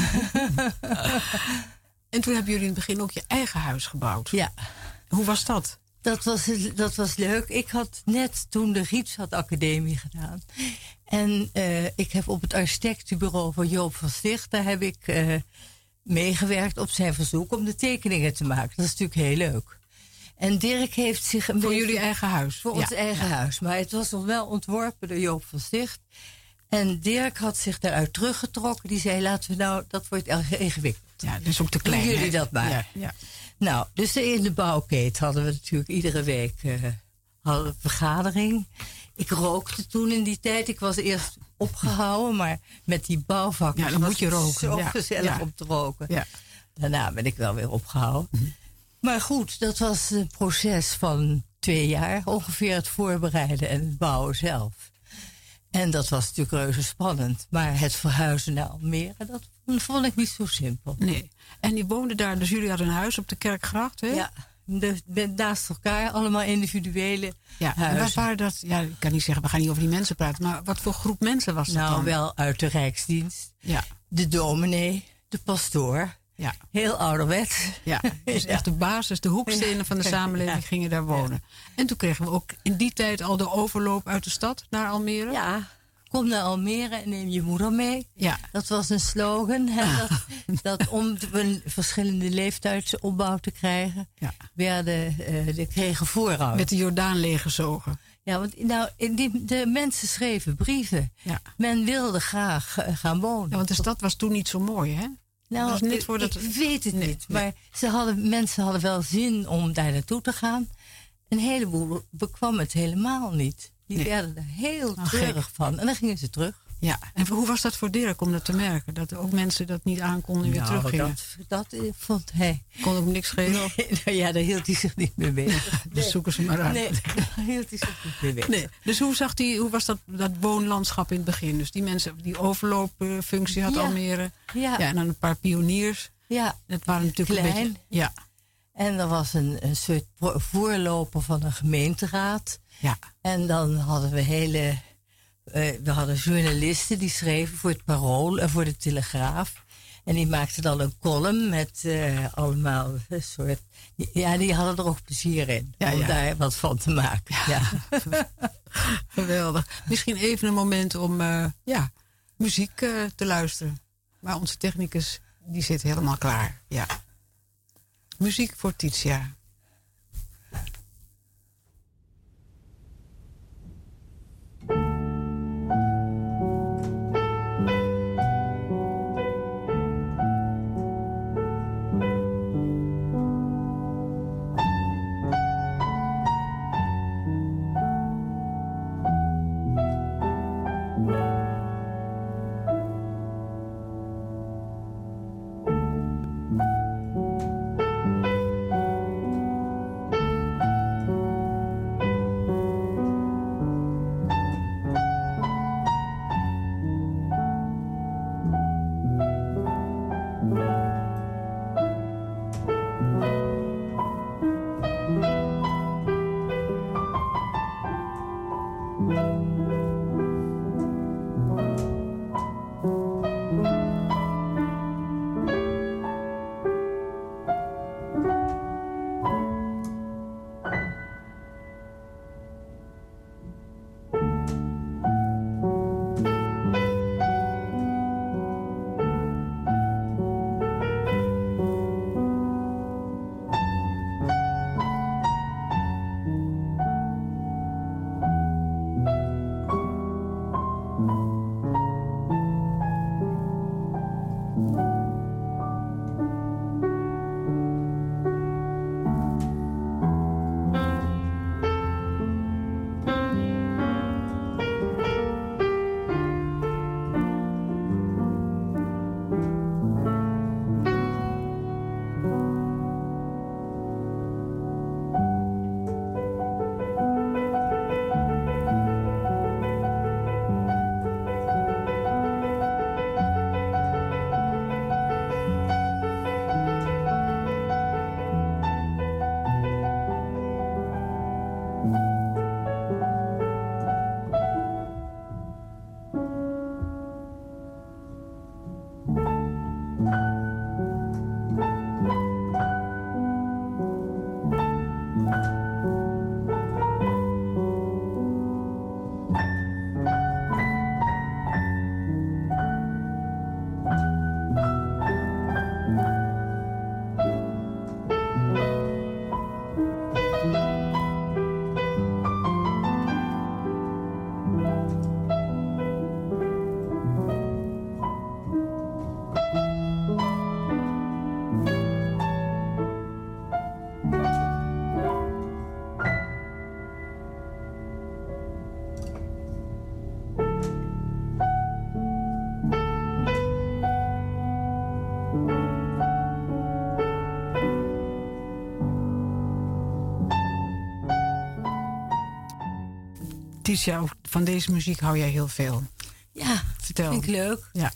Speaker 4: En toen hebben jullie in het begin ook je eigen huis gebouwd.
Speaker 5: Ja.
Speaker 4: Hoe was dat?
Speaker 5: Dat was leuk. Ik had net toen de Rietveld Academie gedaan. En ik heb op het architectenbureau van Joop van Sticht, daar heb ik meegewerkt op zijn verzoek om de tekeningen te maken. Dat is natuurlijk heel leuk. En Dirk heeft zich een
Speaker 4: voor jullie eigen huis?
Speaker 5: Voor ons eigen huis. Maar het was nog wel ontworpen door Joop van Sticht. En Dirk had zich daaruit teruggetrokken. Die zei, laten we nou, dat wordt erg ingewikkeld.
Speaker 4: Ja, dat is ook te klein.
Speaker 5: Doen jullie dat maar. Ja. Nou, dus in de bouwkeet hadden we natuurlijk iedere week een vergadering. Ik rookte toen in die tijd. Ik was eerst opgehouden, maar met die bouwvakkers
Speaker 4: dan moet je roken.
Speaker 5: Zo gezellig om te roken. Ja. Daarna ben ik wel weer opgehouden. Mm-hmm. Maar goed, dat was een proces van 2 jaar. Ongeveer het voorbereiden en het bouwen zelf. En dat was natuurlijk reuze spannend. Maar het verhuizen naar Almere, dat vond ik niet zo simpel.
Speaker 4: Nee. En die woonden daar, dus jullie hadden een huis op de Kerkgracht, hè?
Speaker 5: Ja, naast elkaar, allemaal individuele huizen.
Speaker 4: En wat waren dat? Ja, ik kan niet zeggen, we gaan niet over die mensen praten. Maar wat voor groep mensen was dat dan?
Speaker 5: Nou, wel uit de Rijksdienst. Ja. De dominee, de pastoor. Ja. Heel ouderwets.
Speaker 4: Ja, dus echt de basis, de hoekstenen van de samenleving gingen daar wonen. Ja. En toen kregen we ook in die tijd al de overloop uit de stad naar Almere.
Speaker 5: Ja, kom naar Almere en neem je moeder mee. Ja. Dat was een slogan. Hè, dat om een verschillende leeftijdsopbouw te krijgen, kregen voorrang.
Speaker 4: Met de Jordaan leeggezogen.
Speaker 5: Ja, want nou, de mensen schreven brieven. Ja. Men wilde graag gaan wonen.
Speaker 4: Ja, want de stad was toen niet zo mooi, hè?
Speaker 5: Nou, ik weet het niet. Maar mensen hadden wel zin om daar naartoe te gaan. Een heleboel bekwam het helemaal niet. Die werden er heel treurig van. En dan gingen ze terug.
Speaker 4: Ja, en hoe was dat voor Dirk om dat te merken? Dat ook mensen dat niet aankonden en weer teruggingen?
Speaker 5: Dat vond hij...
Speaker 4: Kon hem niks geven?
Speaker 5: Nee, daar hield hij zich niet mee bezig.
Speaker 4: Dus zoeken ze maar uit.
Speaker 5: Nee, daar hield hij zich niet mee bezig.
Speaker 4: Nee. Dus hoe was dat woonlandschap in het begin? Dus die mensen, die overloopfunctie had Almere. Ja, en dan een paar pioniers. Ja, dat waren natuurlijk
Speaker 5: klein.
Speaker 4: Een beetje... Ja.
Speaker 5: En er was een soort voorloper van een gemeenteraad. Ja. En dan hadden we hadden journalisten die schreven voor het Parool en voor de Telegraaf. En die maakte dan een column met allemaal een soort... Ja, die hadden er ook plezier in. Om daar wat van te maken. Ja.
Speaker 4: Geweldig. Misschien even een moment om muziek te luisteren. Maar onze technicus, die zit helemaal klaar. Ja. Muziek voor Titia. Titia, van deze muziek hou jij heel veel.
Speaker 5: Ja,
Speaker 4: vertel.
Speaker 5: Vind ik leuk.
Speaker 4: Ja.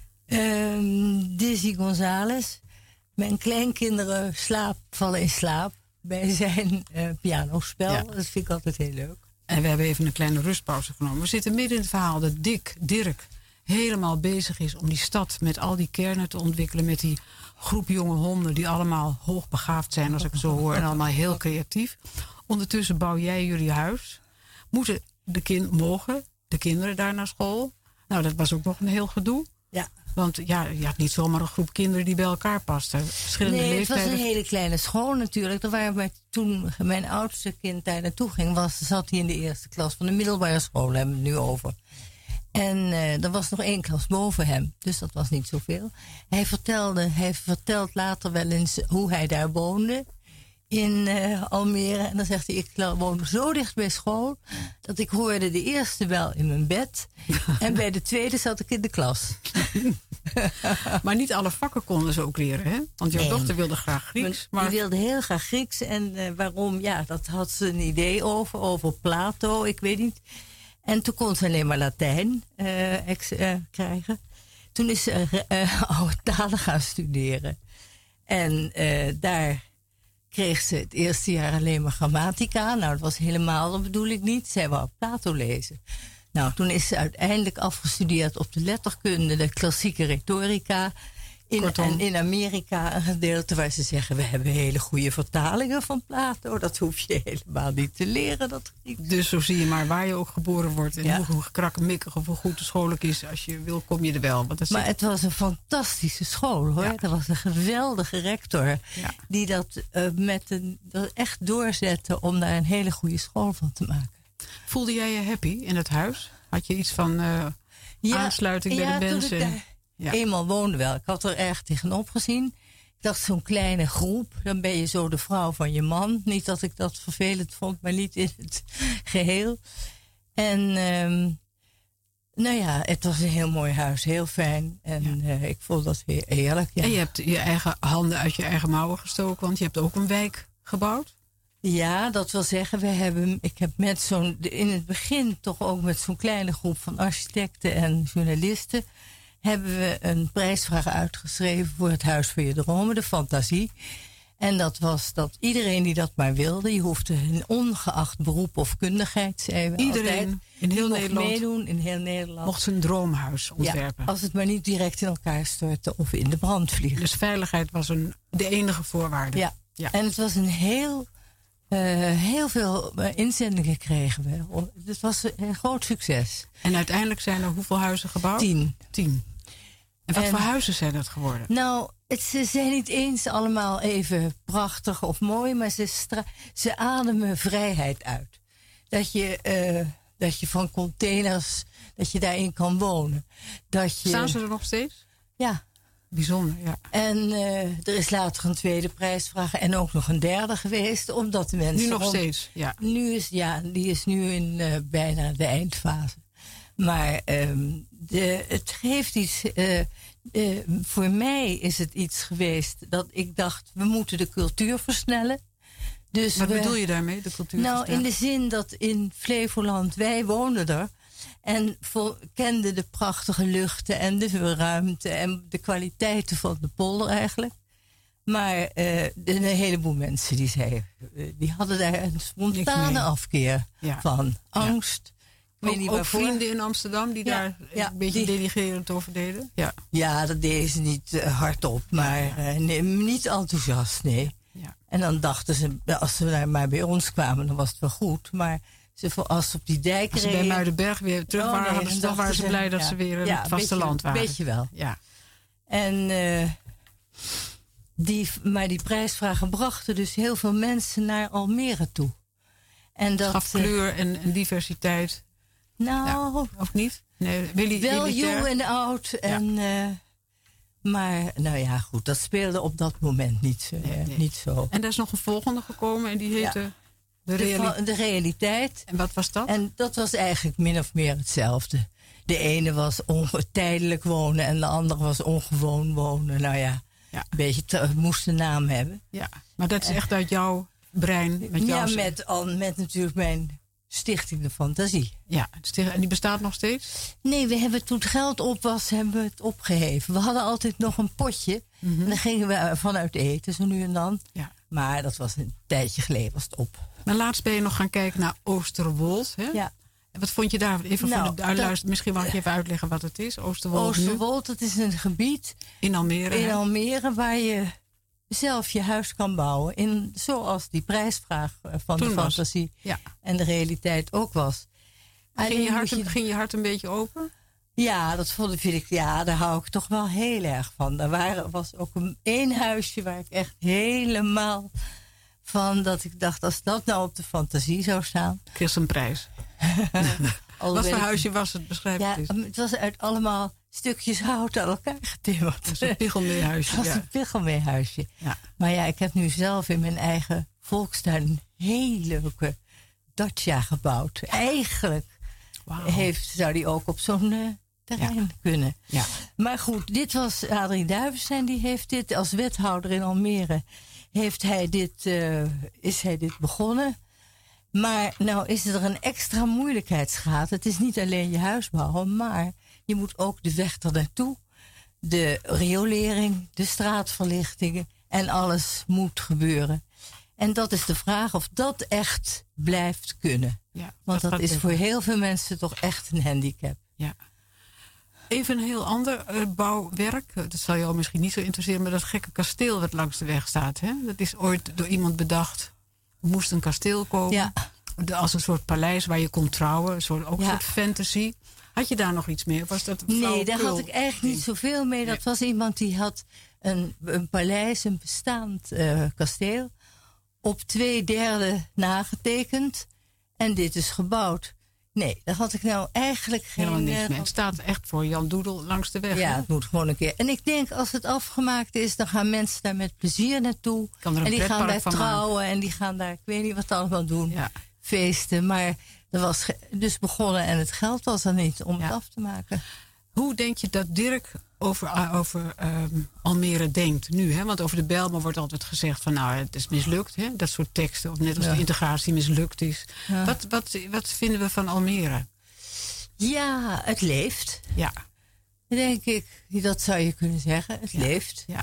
Speaker 5: Dizzy Gonzales. Mijn kleinkinderen vallen in slaap bij zijn pianospel. Ja. Dat vind ik altijd heel leuk.
Speaker 4: En we hebben even een kleine rustpauze genomen. We zitten midden in het verhaal dat Dirk helemaal bezig is om die stad met al die kernen te ontwikkelen. Met die groep jonge honden die allemaal hoogbegaafd zijn, als ik het zo hoor. En allemaal heel creatief. Ondertussen bouw jij jullie huis. Mogen de kinderen daar naar school? Nou, dat was ook nog een heel gedoe.
Speaker 5: Ja.
Speaker 4: Want ja, je had niet zomaar een groep kinderen die bij elkaar pasten. Verschillende leeftijden.
Speaker 5: Het was een hele kleine school natuurlijk. Toen mijn oudste kind daar naartoe ging, zat hij in de eerste klas van de middelbare school. Daar hebben we het nu over. En er was nog 1 klas boven hem. Dus dat was niet zoveel. Hij vertelt later wel eens hoe hij daar woonde. In Almere. En dan zegt hij, ik woonde zo dicht bij school dat ik hoorde de eerste wel in mijn bed. En bij de tweede zat ik in de klas.
Speaker 4: Maar niet alle vakken konden ze ook leren, hè? Want jouw dochter wilde graag Grieks.
Speaker 5: Die wilde heel graag Grieks. En waarom? Ja, dat had ze een idee over Plato, ik weet niet. En toen kon ze alleen maar Latijn krijgen. Toen is ze oude talen gaan studeren. En daar kreeg ze het eerste jaar alleen maar grammatica. Nou, dat was helemaal de bedoeling niet. Zij wou Plato lezen. Nou, toen is ze uiteindelijk afgestudeerd op de letterkunde, de klassieke retorica. En in Amerika een gedeelte waar ze zeggen... we hebben hele goede vertalingen van Plato. Dat hoef je helemaal niet te leren, dat Grieks.
Speaker 4: Dus zo zie je maar waar je ook geboren wordt... en hoe krakkemikkig of hoe goed de school ook is. Als je wil, kom je er wel. Maar
Speaker 5: het was een fantastische school, hoor. Er was een geweldige rector... die dat echt doorzette om daar een hele goede school van te maken. Voelde
Speaker 4: jij je happy in het huis? Had je iets van aansluiting bij de mensen?
Speaker 5: Eenmaal woonde wel. Ik had er erg tegenop gezien. Ik dacht, zo'n kleine groep, dan ben je zo de vrouw van je man. Niet dat ik dat vervelend vond, maar niet in het geheel. En het was een heel mooi huis, heel fijn. En ik vond dat heerlijk. Ja.
Speaker 4: En je hebt je eigen handen uit je eigen mouwen gestoken, want je hebt ook een wijk gebouwd.
Speaker 5: Ja, dat wil zeggen, ik heb in het begin toch ook met zo'n kleine groep van architecten en journalisten... hebben we een prijsvraag uitgeschreven voor het Huis voor je dromen, de Fantasie. En dat was dat iedereen die dat maar wilde, je hoefde ongeacht beroep of kundigheid, zei we
Speaker 4: iedereen
Speaker 5: altijd,
Speaker 4: in heel Nederland
Speaker 5: meedoen in heel Nederland.
Speaker 4: Mocht zijn droomhuis ontwerpen.
Speaker 5: Ja, als het maar niet direct in elkaar stortte of in de brand vliegen.
Speaker 4: Dus veiligheid was de enige voorwaarde.
Speaker 5: Ja. En het was een heel veel inzendingen kregen we. Het was een groot succes.
Speaker 4: En uiteindelijk zijn er hoeveel huizen gebouwd? 10. En wat voor huizen zijn dat geworden?
Speaker 5: Nou, ze zijn niet eens allemaal even prachtig of mooi, maar ze ademen vrijheid uit. Dat je van containers, dat je daarin kan wonen.
Speaker 4: Staan ze er nog steeds?
Speaker 5: Ja.
Speaker 4: Bijzonder, ja.
Speaker 5: En er is later een tweede prijsvraag en ook nog een derde geweest, omdat de mensen...
Speaker 4: Nu nog steeds, ja.
Speaker 5: Die is nu in bijna de eindfase. Maar het geeft iets... voor mij is het iets geweest dat ik dacht, we moeten de cultuur versnellen. Dus
Speaker 4: wat bedoel je daarmee, de cultuur versnellen?
Speaker 5: In de zin dat in Flevoland, wij woonden er... en kenden de prachtige luchten en de ruimte... en de kwaliteiten van de polder eigenlijk. Maar een heleboel mensen die hadden daar een spontane afkeer van. Angst.
Speaker 4: Ook vrienden in Amsterdam die daar een beetje denigrerend over deden?
Speaker 5: Ja, dat deden ze niet hardop, maar niet enthousiast, nee. Ja. En dan dachten ze, als ze daar maar bij ons kwamen, dan was het wel goed. Maar als ze op die dijk
Speaker 4: als ze bij Muidenberg weer terug waren, dan waren ze blij dat ze weer in het vasteland waren.
Speaker 5: Weet je wel.
Speaker 4: Ja.
Speaker 5: En die prijsvragen brachten dus heel veel mensen naar Almere toe. En dat
Speaker 4: gaf kleur en diversiteit.
Speaker 5: Nou,
Speaker 4: of niet? Nee,
Speaker 5: wel jong en oud. En, maar nou ja, goed, dat speelde op dat moment niet zo.
Speaker 4: En er is nog een volgende gekomen en die heette
Speaker 5: de realiteit.
Speaker 4: En wat was dat?
Speaker 5: En dat was eigenlijk min of meer hetzelfde. De ene was tijdelijk wonen en de andere was ongewoon wonen. Nou ja, een beetje moest een naam hebben.
Speaker 4: Ja, maar dat is echt uit jouw brein?
Speaker 5: Met natuurlijk mijn Stichting de Fantasie.
Speaker 4: Ja, en die bestaat nog steeds?
Speaker 5: Nee, we hebben toen het geld op was, hebben we het opgeheven. We hadden altijd nog een potje. Mm-hmm. En daar gingen we vanuit eten, zo nu en dan. Ja. Maar dat was een tijdje geleden, was het op.
Speaker 4: Maar laatst ben je nog gaan kijken naar Oosterwold. Hè? Ja. En wat vond je daar? Even voor de uitluister, misschien mag je even uitleggen wat het is.
Speaker 5: Oosterwold, dat is een gebied
Speaker 4: in
Speaker 5: Almere waar je zelf je huis kan bouwen. Zoals die prijsvraag van toen de fantasie en de realiteit ook was.
Speaker 4: Ging je hart een beetje open?
Speaker 5: Ja, daar hou ik toch wel heel erg van. Er was ook één huisje waar ik echt helemaal van, dat ik dacht, als dat nou op de fantasie zou staan.
Speaker 4: Kreeg ze een prijs. Wat voor huisje was het? Beschrijf het eens.
Speaker 5: Het was uit allemaal stukjes hout aan elkaar getimmerd.
Speaker 4: Dat is een pichelmeerhuisje.
Speaker 5: Dat was een pichelmeerhuisje. Ja. Maar ja, ik heb nu zelf in mijn eigen volkstuin een hele leuke dacia gebouwd. Eigenlijk zou die ook op zo'n terrein kunnen. Ja. Maar goed, dit was Adrie Duivenstein, die heeft dit als wethouder in Almere. Is hij dit begonnen. Maar nou is er een extra moeilijkheidsgraad. Het is niet alleen je huis bouwen, maar je moet ook de weg er naartoe, de riolering, de straatverlichtingen en alles moet gebeuren. En dat is de vraag of dat echt blijft kunnen. Ja, want dat is voor heel veel mensen toch echt een handicap.
Speaker 4: Ja. Even een heel ander bouwwerk. Dat zal jou misschien niet zo interesseren, maar dat gekke kasteel wat langs de weg staat. Hè? Dat is ooit door iemand bedacht. Er moest een kasteel komen.
Speaker 5: Ja.
Speaker 4: Als een soort paleis waar je kon trouwen. Een soort fantasy. Had je daar nog iets mee? Of was dat
Speaker 5: nee, daar had ik eigenlijk niet zoveel mee. Dat was iemand die had een paleis, een bestaand kasteel, op 2/3 nagetekend. En dit is gebouwd. Nee, daar had ik nou eigenlijk
Speaker 4: helemaal niks mee. Het staat echt voor Jan Doedel langs de weg.
Speaker 5: Ja,
Speaker 4: hè?
Speaker 5: het moet gewoon een keer. En ik denk, als het afgemaakt is, dan gaan mensen daar met plezier naartoe.
Speaker 4: Kan er een
Speaker 5: en die gaan daar
Speaker 4: van
Speaker 5: trouwen
Speaker 4: maken.
Speaker 5: en die gaan daar, ik weet niet wat allemaal doen.
Speaker 4: Ja.
Speaker 5: Feesten. Maar er was dus begonnen en het geld was er niet om het af te maken.
Speaker 4: Hoe denk je dat Dirk over Almere denkt nu? Hè? Want over de Bijlmer wordt altijd gezegd van nou, het is mislukt. Hè? Dat soort teksten. Of net als de integratie mislukt is.
Speaker 5: Ja.
Speaker 4: Wat vinden we van Almere?
Speaker 5: Ja, het leeft.
Speaker 4: Ja.
Speaker 5: Denk ik. Dat zou je kunnen zeggen. Het leeft.
Speaker 4: Ja.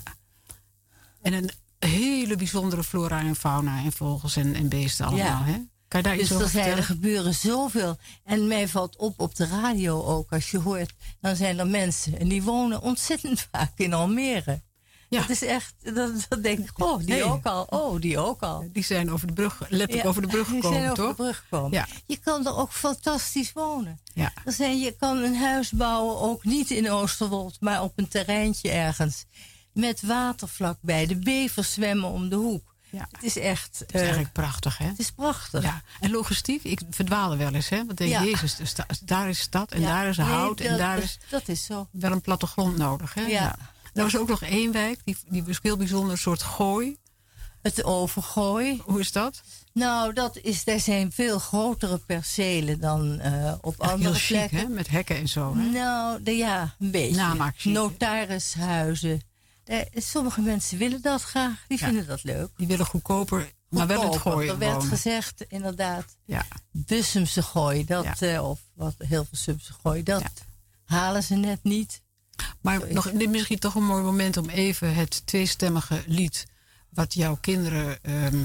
Speaker 4: En een hele bijzondere flora en fauna en vogels en beesten allemaal.
Speaker 5: Ja.
Speaker 4: Hè? Kan je daar iets
Speaker 5: Dus
Speaker 4: over vertellen?
Speaker 5: er gebeuren zoveel. En mij valt op de radio ook. Als je hoort, dan zijn er mensen. En die wonen ontzettend vaak in Almere. Ja. Dat is echt, dat denk ik, die ook al. Oh, die ook al.
Speaker 4: Die zijn over de brug, letterlijk over de brug gekomen,
Speaker 5: die zijn over
Speaker 4: toch?
Speaker 5: de brug gekomen.
Speaker 4: Ja.
Speaker 5: Je kan er ook fantastisch wonen.
Speaker 4: Ja.
Speaker 5: Je kan een huis bouwen, ook niet in Oosterwold, maar op een terreintje ergens. Met water vlakbij. De bevers zwemmen om de hoek.
Speaker 4: Ja.
Speaker 5: Het is echt...
Speaker 4: Het is eigenlijk prachtig, hè?
Speaker 5: Het is prachtig.
Speaker 4: Ja. En logistiek, ik verdwaal er wel eens, hè? Want denk Jezus, daar is stad en daar is hout en daar is...
Speaker 5: Dat is zo.
Speaker 4: Wel een plattegrond nodig, hè?
Speaker 5: Ja.
Speaker 4: Er was ook nog één wijk, die was heel bijzonder, een soort gooi.
Speaker 5: Het Overgooi.
Speaker 4: Hoe is dat?
Speaker 5: Nou, daar zijn veel grotere percelen dan op andere
Speaker 4: heel chic,
Speaker 5: plekken.
Speaker 4: Hè? Met hekken en zo, hè?
Speaker 5: Nou, een beetje.
Speaker 4: Namaakchic.
Speaker 5: Notarishuizen. Sommige mensen willen dat graag. Die vinden dat leuk.
Speaker 4: Die willen goedkoper, maar wel in het Gooi
Speaker 5: Er werd
Speaker 4: wonen.
Speaker 5: gezegd, inderdaad,
Speaker 4: Ja.
Speaker 5: Bussumse Gooi. Of wat Hilversumse Gooi. Dat halen ze net niet.
Speaker 4: Maar dit misschien toch een mooi moment om even het tweestemmige lied wat jouw kinderen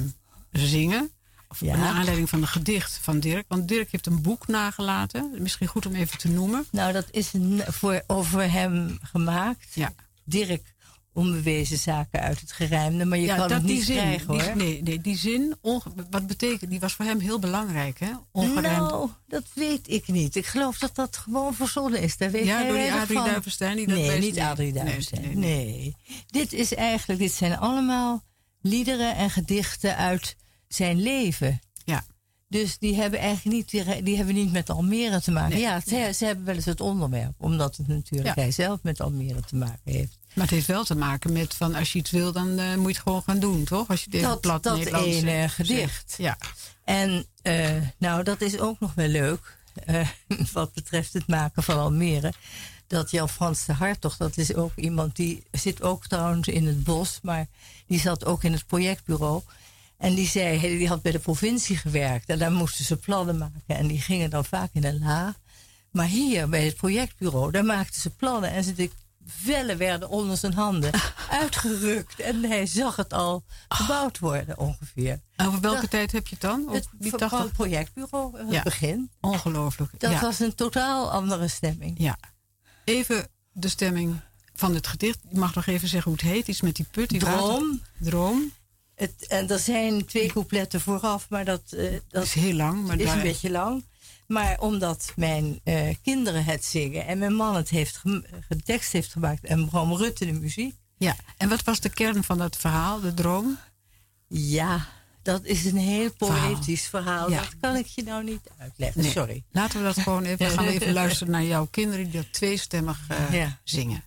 Speaker 4: zingen. Of naar aanleiding van een gedicht van Dirk. Want Dirk heeft een boek nagelaten. Misschien goed om even te noemen.
Speaker 5: Nou, dat is over hem gemaakt.
Speaker 4: Ja.
Speaker 5: Dirk, onbewezen zaken uit het gerijmde. Maar je kan het niet krijgen, hoor.
Speaker 4: Nee, die zin, wat betekent, die was voor hem heel belangrijk, hè? Ongerijmd.
Speaker 5: Nou, dat weet ik niet. Ik geloof dat dat gewoon verzonnen is. Daar weet jij
Speaker 4: door die
Speaker 5: weinig
Speaker 4: Adrie
Speaker 5: van.
Speaker 4: Duivenstein?
Speaker 5: Nee, niet Adrie Duivenstein. Nee. Dit zijn allemaal liederen en gedichten uit zijn leven.
Speaker 4: Ja.
Speaker 5: Dus die hebben niet met Almere te maken. Nee. Ja, ze hebben wel eens het onderwerp. Omdat het natuurlijk hij zelf met Almere te maken heeft.
Speaker 4: Maar het heeft wel te maken met van als je iets wil, dan moet je het gewoon gaan doen, toch? Als je dit plat
Speaker 5: dat
Speaker 4: Nederlands
Speaker 5: ene gedicht.
Speaker 4: Ja.
Speaker 5: En dat is ook nog wel leuk. Wat betreft het maken van Almere. Dat Jan Frans de Hartog, dat is ook iemand die zit ook trouwens in het bos. Maar die zat ook in het projectbureau. En die had bij de provincie gewerkt. En daar moesten ze plannen maken. En die gingen dan vaak in een la. Maar hier bij het projectbureau, daar maakten ze plannen. En de vellen werden onder zijn handen uitgerukt. En hij zag het al gebouwd worden ongeveer.
Speaker 4: Over welke tijd heb je het dan?
Speaker 5: Het projectbureau, het begin.
Speaker 4: Ongelooflijk.
Speaker 5: Dat was een totaal andere stemming.
Speaker 4: Ja. Even de stemming van het gedicht. Je mag nog even zeggen hoe het heet. Iets met die put. Die Droom.
Speaker 5: En er zijn 2 coupletten vooraf, maar dat
Speaker 4: is heel lang. Maar
Speaker 5: is een beetje lang. Maar omdat mijn kinderen het zingen en mijn man het de tekst heeft gemaakt en Bram Rutte de muziek.
Speaker 4: Ja, en wat was de kern van dat verhaal, de droom?
Speaker 5: Ja, dat is een heel poëtisch verhaal. Ja. Dat kan ik je nou niet uitleggen,
Speaker 4: nee.
Speaker 5: Sorry.
Speaker 4: Laten we dat gewoon even, gaan we even luisteren naar jouw kinderen die dat tweestemmig zingen.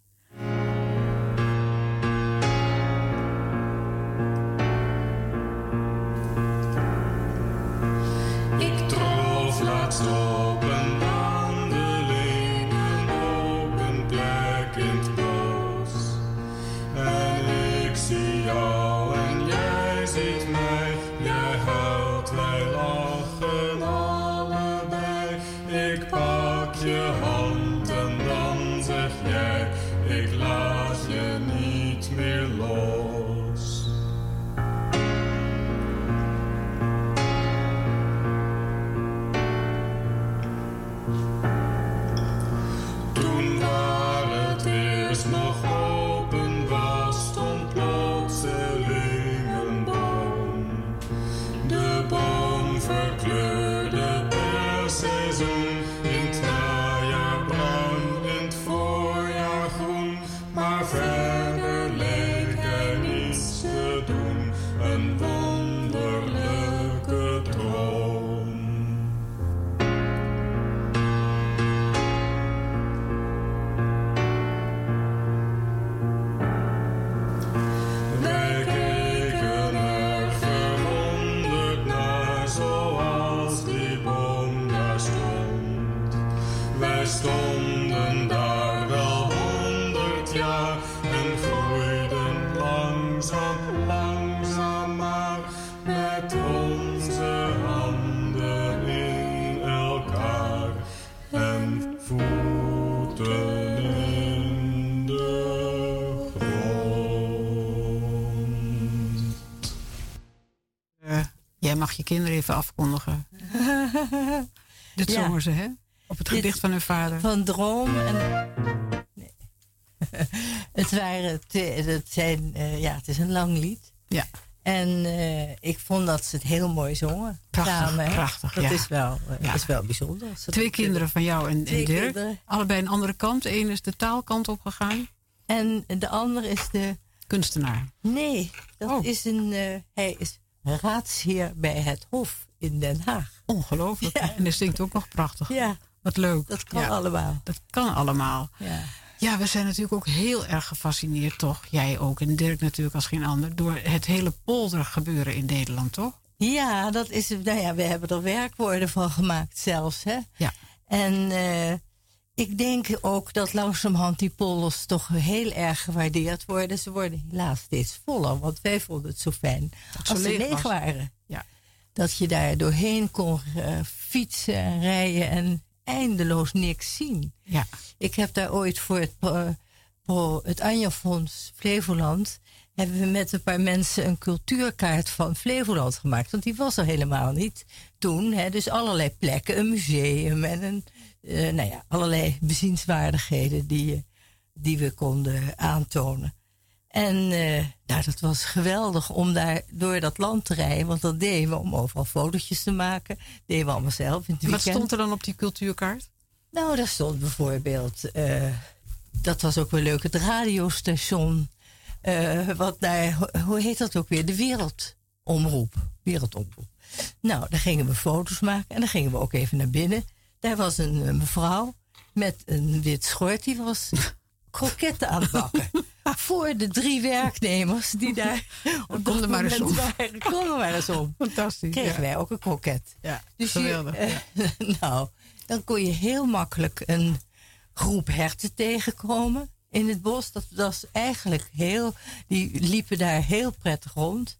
Speaker 6: Laatst op een wandeling, een open plek in het bos. En ik zie jou en jij ziet mij. Jij huilt, wij lachen allebei. Ik pak je hand en dan zeg jij, ik laat je niet meer los. Toen
Speaker 4: mag je kinderen even afkondigen. Dit zongen ze, hè? Op het gedicht van hun vader.
Speaker 5: Van Droom en... Nee. Het is een lang lied.
Speaker 4: Ja.
Speaker 5: En ik vond dat ze het heel mooi zongen.
Speaker 4: Prachtig,
Speaker 5: samen, hè?
Speaker 4: prachtig.
Speaker 5: Dat
Speaker 4: ja.
Speaker 5: is wel bijzonder.
Speaker 4: 2 kinderen van jou en Dirk.
Speaker 5: Kinderen.
Speaker 4: Allebei een andere kant. Eén is de taalkant opgegaan.
Speaker 5: En de ander is de...
Speaker 4: Kunstenaar.
Speaker 5: Nee, dat is een... hij is raadsheer bij het Hof in Den Haag.
Speaker 4: Ongelooflijk.
Speaker 5: Ja.
Speaker 4: En dat zingt ook nog prachtig.
Speaker 5: Ja,
Speaker 4: Wat leuk.
Speaker 5: dat kan allemaal.
Speaker 4: Dat kan allemaal.
Speaker 5: Ja.
Speaker 4: Ja, we zijn natuurlijk ook heel erg gefascineerd, toch? Jij ook en Dirk natuurlijk als geen ander. Door het hele poldergebeuren in Nederland, toch?
Speaker 5: Ja, dat is... Nou ja, we hebben er werkwoorden van gemaakt zelfs, hè?
Speaker 4: Ja.
Speaker 5: En ik denk ook dat langzamerhand die polders toch heel erg gewaardeerd worden. Ze worden helaas steeds voller, want wij vonden het zo fijn als ze leeg waren.
Speaker 4: Ja.
Speaker 5: Dat je daar doorheen kon fietsen en rijden en eindeloos niks zien.
Speaker 4: Ja.
Speaker 5: Ik heb daar ooit voor het Anja-fonds Flevoland... hebben we met een paar mensen een cultuurkaart van Flevoland gemaakt. Want die was er helemaal niet toen. Hè. Dus allerlei plekken, een museum en allerlei bezienswaardigheden die we konden aantonen. En dat was geweldig om daar door dat land te rijden. Want dat deden we om overal fotootjes te maken. Deden we allemaal zelf in het weekend.
Speaker 4: Wat stond er dan op die cultuurkaart?
Speaker 5: Nou, daar stond bijvoorbeeld... dat was ook wel leuk, het radiostation... hoe heet dat ook weer? De Wereldomroep. Nou, daar gingen we foto's maken. En dan gingen we ook even naar binnen. Daar was een mevrouw met een wit schort. Die was kroketten aan het bakken. Voor de 3 werknemers die daar op dat moment waren. Kom er maar eens om.
Speaker 4: Fantastisch.
Speaker 5: Kregen wij ook een kroket.
Speaker 4: Ja,
Speaker 5: dus
Speaker 4: geweldig.
Speaker 5: Nou, dan kon je heel makkelijk een groep herten tegenkomen in het bos. Dat was eigenlijk die liepen daar heel prettig rond.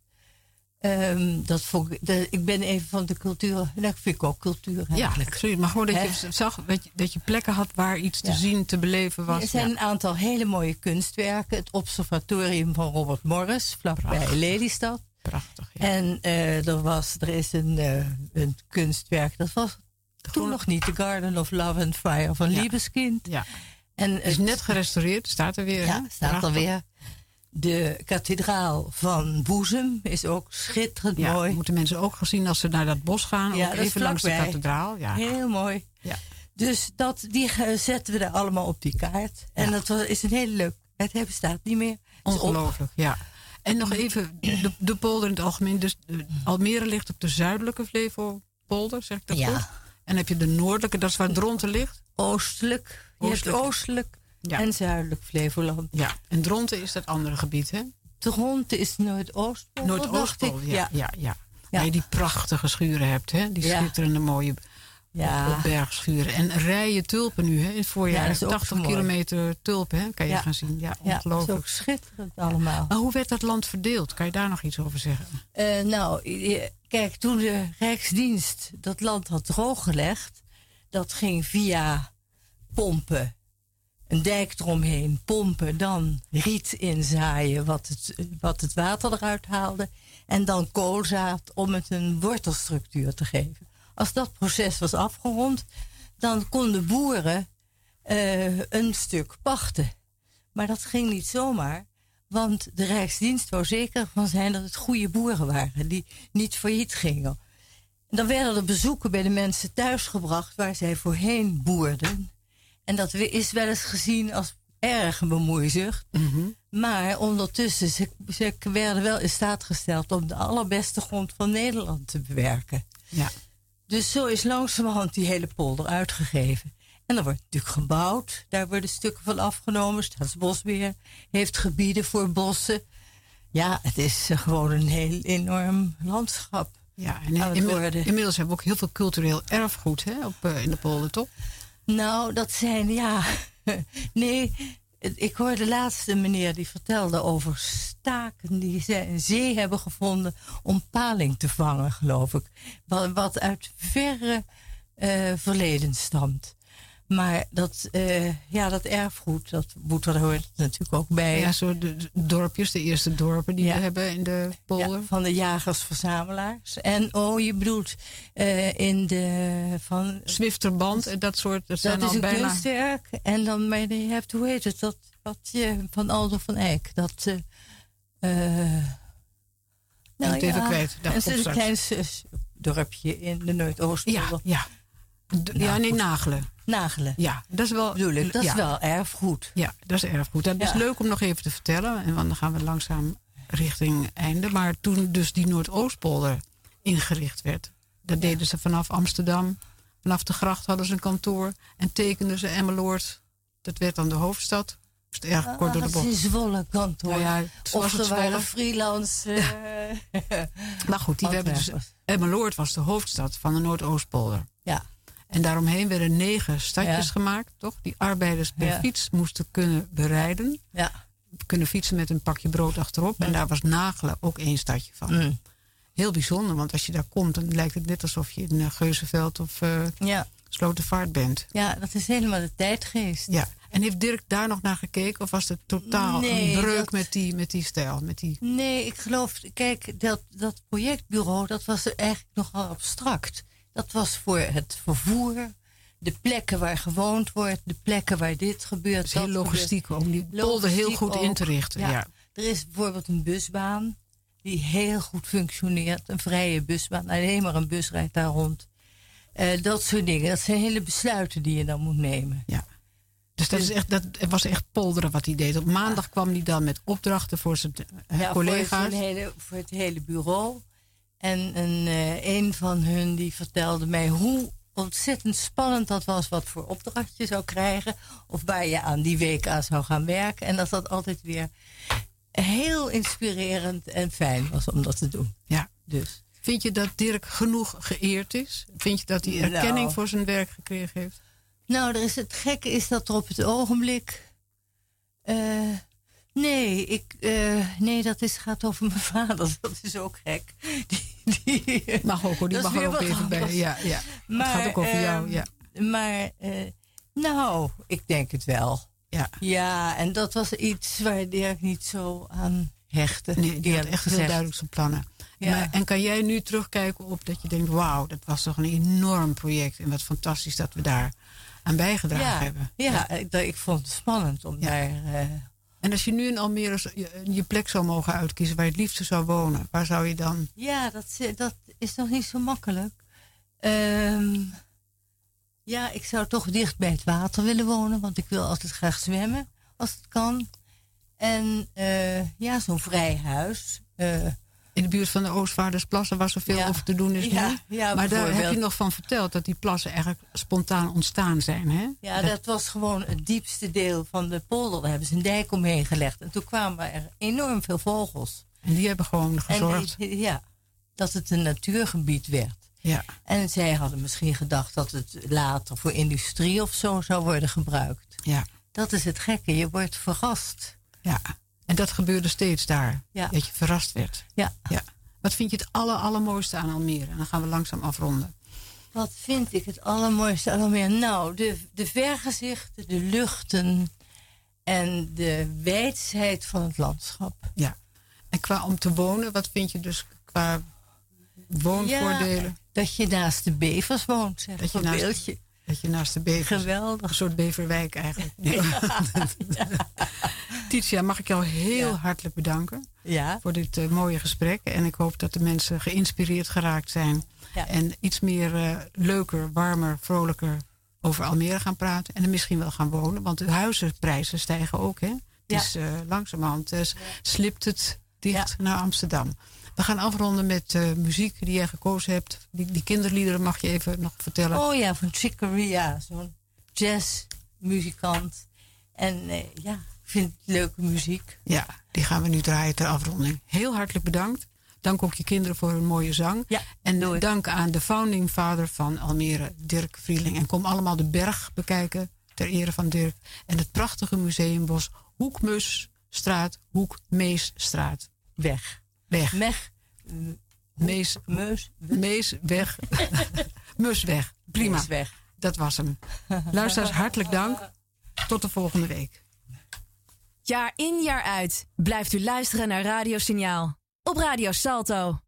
Speaker 5: Ik ben even van de cultuur. Dat vind ik ook cultuur eigenlijk.
Speaker 4: Ja, absoluut. Maar gewoon dat je zag dat je plekken had waar iets te zien, te beleven was.
Speaker 5: Er zijn een aantal hele mooie kunstwerken. Het observatorium van Robert Morris, vlakbij Lelystad.
Speaker 4: Prachtig. Ja.
Speaker 5: En er is een kunstwerk. Dat was toen nog niet. The Garden of Love and Fire van Liebeskind.
Speaker 4: Ja.
Speaker 5: En
Speaker 4: het is net gerestaureerd. Staat er weer.
Speaker 5: Ja, staat er weer. De kathedraal van Boezem is ook schitterend mooi.
Speaker 4: Moeten mensen ook gezien als ze naar dat bos gaan.
Speaker 5: Ja,
Speaker 4: ook even langs de kathedraal. Ja.
Speaker 5: Heel mooi.
Speaker 4: Ja.
Speaker 5: Dus die zetten we daar allemaal op die kaart. Ja. En dat is een hele leuk. Het bestaat niet meer.
Speaker 4: Ongelooflijk, ja. En nog even de polder in het algemeen. Dus Almere ligt op de zuidelijke Flevopolder, zeg ik dat goed? En dan heb je de noordelijke, dat is waar Dronten ligt?
Speaker 5: Oostelijk. Je hebt oostelijk en zuidelijk Flevoland.
Speaker 4: Ja, en Dronten is dat andere gebied, hè?
Speaker 5: Dronten is Noordoostpol.
Speaker 4: Noordoostpol, ja. Waar je die prachtige schuren hebt, hè? Die schitterende mooie bergschuren. En rijen tulpen nu, hè? In het voorjaar 80 kilometer tulpen, hè? Kan je gaan zien. Ja, ongelooflijk.
Speaker 5: Dat is ook schitterend allemaal.
Speaker 4: Maar hoe werd dat land verdeeld? Kan je daar nog iets over zeggen?
Speaker 5: Kijk, toen de Rijksdienst dat land had drooggelegd, dat ging via pompen. Een dijk eromheen, pompen, dan riet inzaaien wat het water eruit haalde. En dan koolzaad om het een wortelstructuur te geven. Als dat proces was afgerond, dan konden boeren een stuk pachten. Maar dat ging niet zomaar, want de Rijksdienst wou zeker van zijn dat het goede boeren waren, die niet failliet gingen. En dan werden er bezoeken bij de mensen thuisgebracht waar zij voorheen boerden. En dat is wel eens gezien als erg bemoeizucht. Mm-hmm. Maar ondertussen, ze werden wel in staat gesteld om de allerbeste grond van Nederland te bewerken. Ja. Dus zo is langzamerhand die hele polder uitgegeven. En er wordt natuurlijk gebouwd. Daar worden stukken van afgenomen. Staatsbosbeheer heeft gebieden voor bossen. Ja, het is gewoon een heel enorm landschap.
Speaker 4: Ja, en inmiddels hebben we ook heel veel cultureel erfgoed in de polder, toch?
Speaker 5: Nou, dat zijn, nee, ik hoorde laatst een meneer die vertelde over staken die ze een zee hebben gevonden om paling te vangen, geloof ik. Wat uit verre verleden stamt. Maar dat erfgoed, dat hoort natuurlijk ook bij.
Speaker 4: Ja, zo de dorpjes, de eerste dorpen die we hebben in de polder.
Speaker 5: Ja, van de jagers-verzamelaars. En je bedoelt van
Speaker 4: Zwifterband en dat soort. Dat zijn
Speaker 5: is
Speaker 4: al
Speaker 5: een
Speaker 4: bijna
Speaker 5: kunstwerk. En dan, maar je hebt, hoe heet het, dat van Aldo van Eyck. Dat,
Speaker 4: het even kwijt.
Speaker 5: Het is een klein dorpje in de Noordoostpolder.
Speaker 4: Nagelen.
Speaker 5: Nagelen.
Speaker 4: Ja, dat is wel.
Speaker 5: Bedoel ik, dat is wel erfgoed.
Speaker 4: Ja, dat is erfgoed. Dat is leuk om nog even te vertellen. En dan gaan we langzaam richting einde. Maar toen dus die Noordoostpolder ingericht werd, dat deden ze vanaf Amsterdam. Vanaf de gracht hadden ze een kantoor. En tekenden ze Emmeloord. Dat werd dan de hoofdstad. Moest erg kort door de bocht.
Speaker 5: Dat is een Zwolle kantoor. Of er waren freelance.
Speaker 4: Maar goed, die hebben dus. Emmeloord was de hoofdstad van de Noordoostpolder.
Speaker 5: Ja.
Speaker 4: En daaromheen werden 9 stadjes gemaakt, toch? Die arbeiders per fiets moesten kunnen bereiden.
Speaker 5: Ja.
Speaker 4: Kunnen fietsen met een pakje brood achterop. En daar was Nagelen ook 1 stadje van. Heel bijzonder, want als je daar komt, dan lijkt het net alsof je in Geuzenveld of Slotervaart bent.
Speaker 5: Ja, dat is helemaal de tijdgeest.
Speaker 4: Ja. En heeft Dirk daar nog naar gekeken? Of was het totaal een breuk met die stijl?
Speaker 5: Nee, ik geloof... Kijk, dat projectbureau, dat was eigenlijk nogal abstract. Dat was voor het vervoer, de plekken waar gewoond wordt, de plekken waar dit gebeurt. Het
Speaker 4: is heel logistiek om die polder heel goed in te richten. Ja.
Speaker 5: Er is bijvoorbeeld een busbaan die heel goed functioneert. Een vrije busbaan, alleen maar een bus rijdt daar rond. Dat soort dingen, dat zijn hele besluiten die je dan moet nemen. Ja.
Speaker 4: Dus dat was echt polderen wat hij deed. Op maandag kwam hij dan met opdrachten voor zijn collega's.
Speaker 5: Voor het hele bureau. En een van hun die vertelde mij hoe ontzettend spannend dat was. Wat voor opdracht je zou krijgen. Of waar je aan die week aan zou gaan werken. En dat altijd weer heel inspirerend en fijn was om dat te doen.
Speaker 4: Ja.
Speaker 5: Dus.
Speaker 4: Vind je dat Dirk genoeg geëerd is? Vind je dat hij erkenning voor zijn werk gekregen heeft?
Speaker 5: Nou, het gekke is dat er op het ogenblik... Nee, gaat over mijn vader. Dat is ook gek. Die
Speaker 4: mag ook hoor, die mag er ook even bij. Ja. Maar, het gaat ook over jou, ja.
Speaker 5: Maar, ik denk het wel. Ja, en dat was iets waar Dirk niet zo aan hechtte.
Speaker 4: Nee, die had echt heel duidelijk zijn plannen. Ja. Maar, en kan jij nu terugkijken op dat je denkt... wauw, dat was toch een enorm project. En wat fantastisch dat we daar aan bijgedragen hebben.
Speaker 5: Ja, ik vond het spannend om daar...
Speaker 4: En als je nu in Almere je plek zou mogen uitkiezen... waar je het liefste zou wonen, waar zou je dan...
Speaker 5: Ja, dat is nog niet zo makkelijk. Ik zou toch dicht bij het water willen wonen... want ik wil altijd graag zwemmen, als het kan. En zo'n vrij huis...
Speaker 4: in de buurt van de Oostvaardersplassen waar zoveel over te doen is nu. Ja, maar daar heb je nog van verteld dat die plassen eigenlijk spontaan ontstaan zijn. Hè?
Speaker 5: Ja, dat was gewoon het diepste deel van de polder. Daar hebben ze een dijk omheen gelegd. En toen kwamen er enorm veel vogels.
Speaker 4: En die hebben gewoon gezorgd.
Speaker 5: Dat het een natuurgebied werd.
Speaker 4: Ja.
Speaker 5: En zij hadden misschien gedacht dat het later voor industrie of zo zou worden gebruikt.
Speaker 4: Ja.
Speaker 5: Dat is het gekke, je wordt verrast.
Speaker 4: Ja. En dat gebeurde steeds daar.
Speaker 5: Ja.
Speaker 4: Dat je verrast werd.
Speaker 5: Ja.
Speaker 4: Wat vind je het allermooiste aan Almere? En dan gaan we langzaam afronden.
Speaker 5: Wat vind ik het allermooiste aan Almere? Nou, de vergezichten, de luchten en de wijsheid van het landschap.
Speaker 4: Ja. En qua om te wonen, wat vind je dus qua woonvoordelen?
Speaker 5: Ja, dat je naast de bevers woont, zeg.
Speaker 4: Dat je naast de bevers...
Speaker 5: Geweldig.
Speaker 4: Een soort beverwijk eigenlijk. Titia, mag ik jou heel hartelijk bedanken voor dit mooie gesprek. En ik hoop dat de mensen geïnspireerd geraakt zijn. Ja. En iets meer leuker, warmer, vrolijker over Almere gaan praten. En er misschien wel gaan wonen. Want de huizenprijzen stijgen ook. Hè? Het is langzamerhand slipt het dicht naar Amsterdam. We gaan afronden met muziek die jij gekozen hebt. Die kinderliederen mag je even nog vertellen.
Speaker 5: Oh ja, van Chick Corea. Zo'n jazzmuzikant. En ik vind het leuke muziek.
Speaker 4: Ja, die gaan we nu draaien ter afronding. Heel hartelijk bedankt. Dank ook je kinderen voor hun mooie zang.
Speaker 5: Ja,
Speaker 4: en dank aan de founding father van Almere, Dirk Vrieling. En kom allemaal de berg bekijken ter ere van Dirk. En het prachtige museumbos Hoekmusstraat, Hoekmeesstraat.
Speaker 5: Weg.
Speaker 4: Meesweg. Musweg. Prima.
Speaker 5: Meesweg.
Speaker 4: Dat was hem. Luisteraars, hartelijk dank. Tot de volgende week.
Speaker 1: Jaar in jaar uit blijft u luisteren naar Radio Signaal op Radio Salto.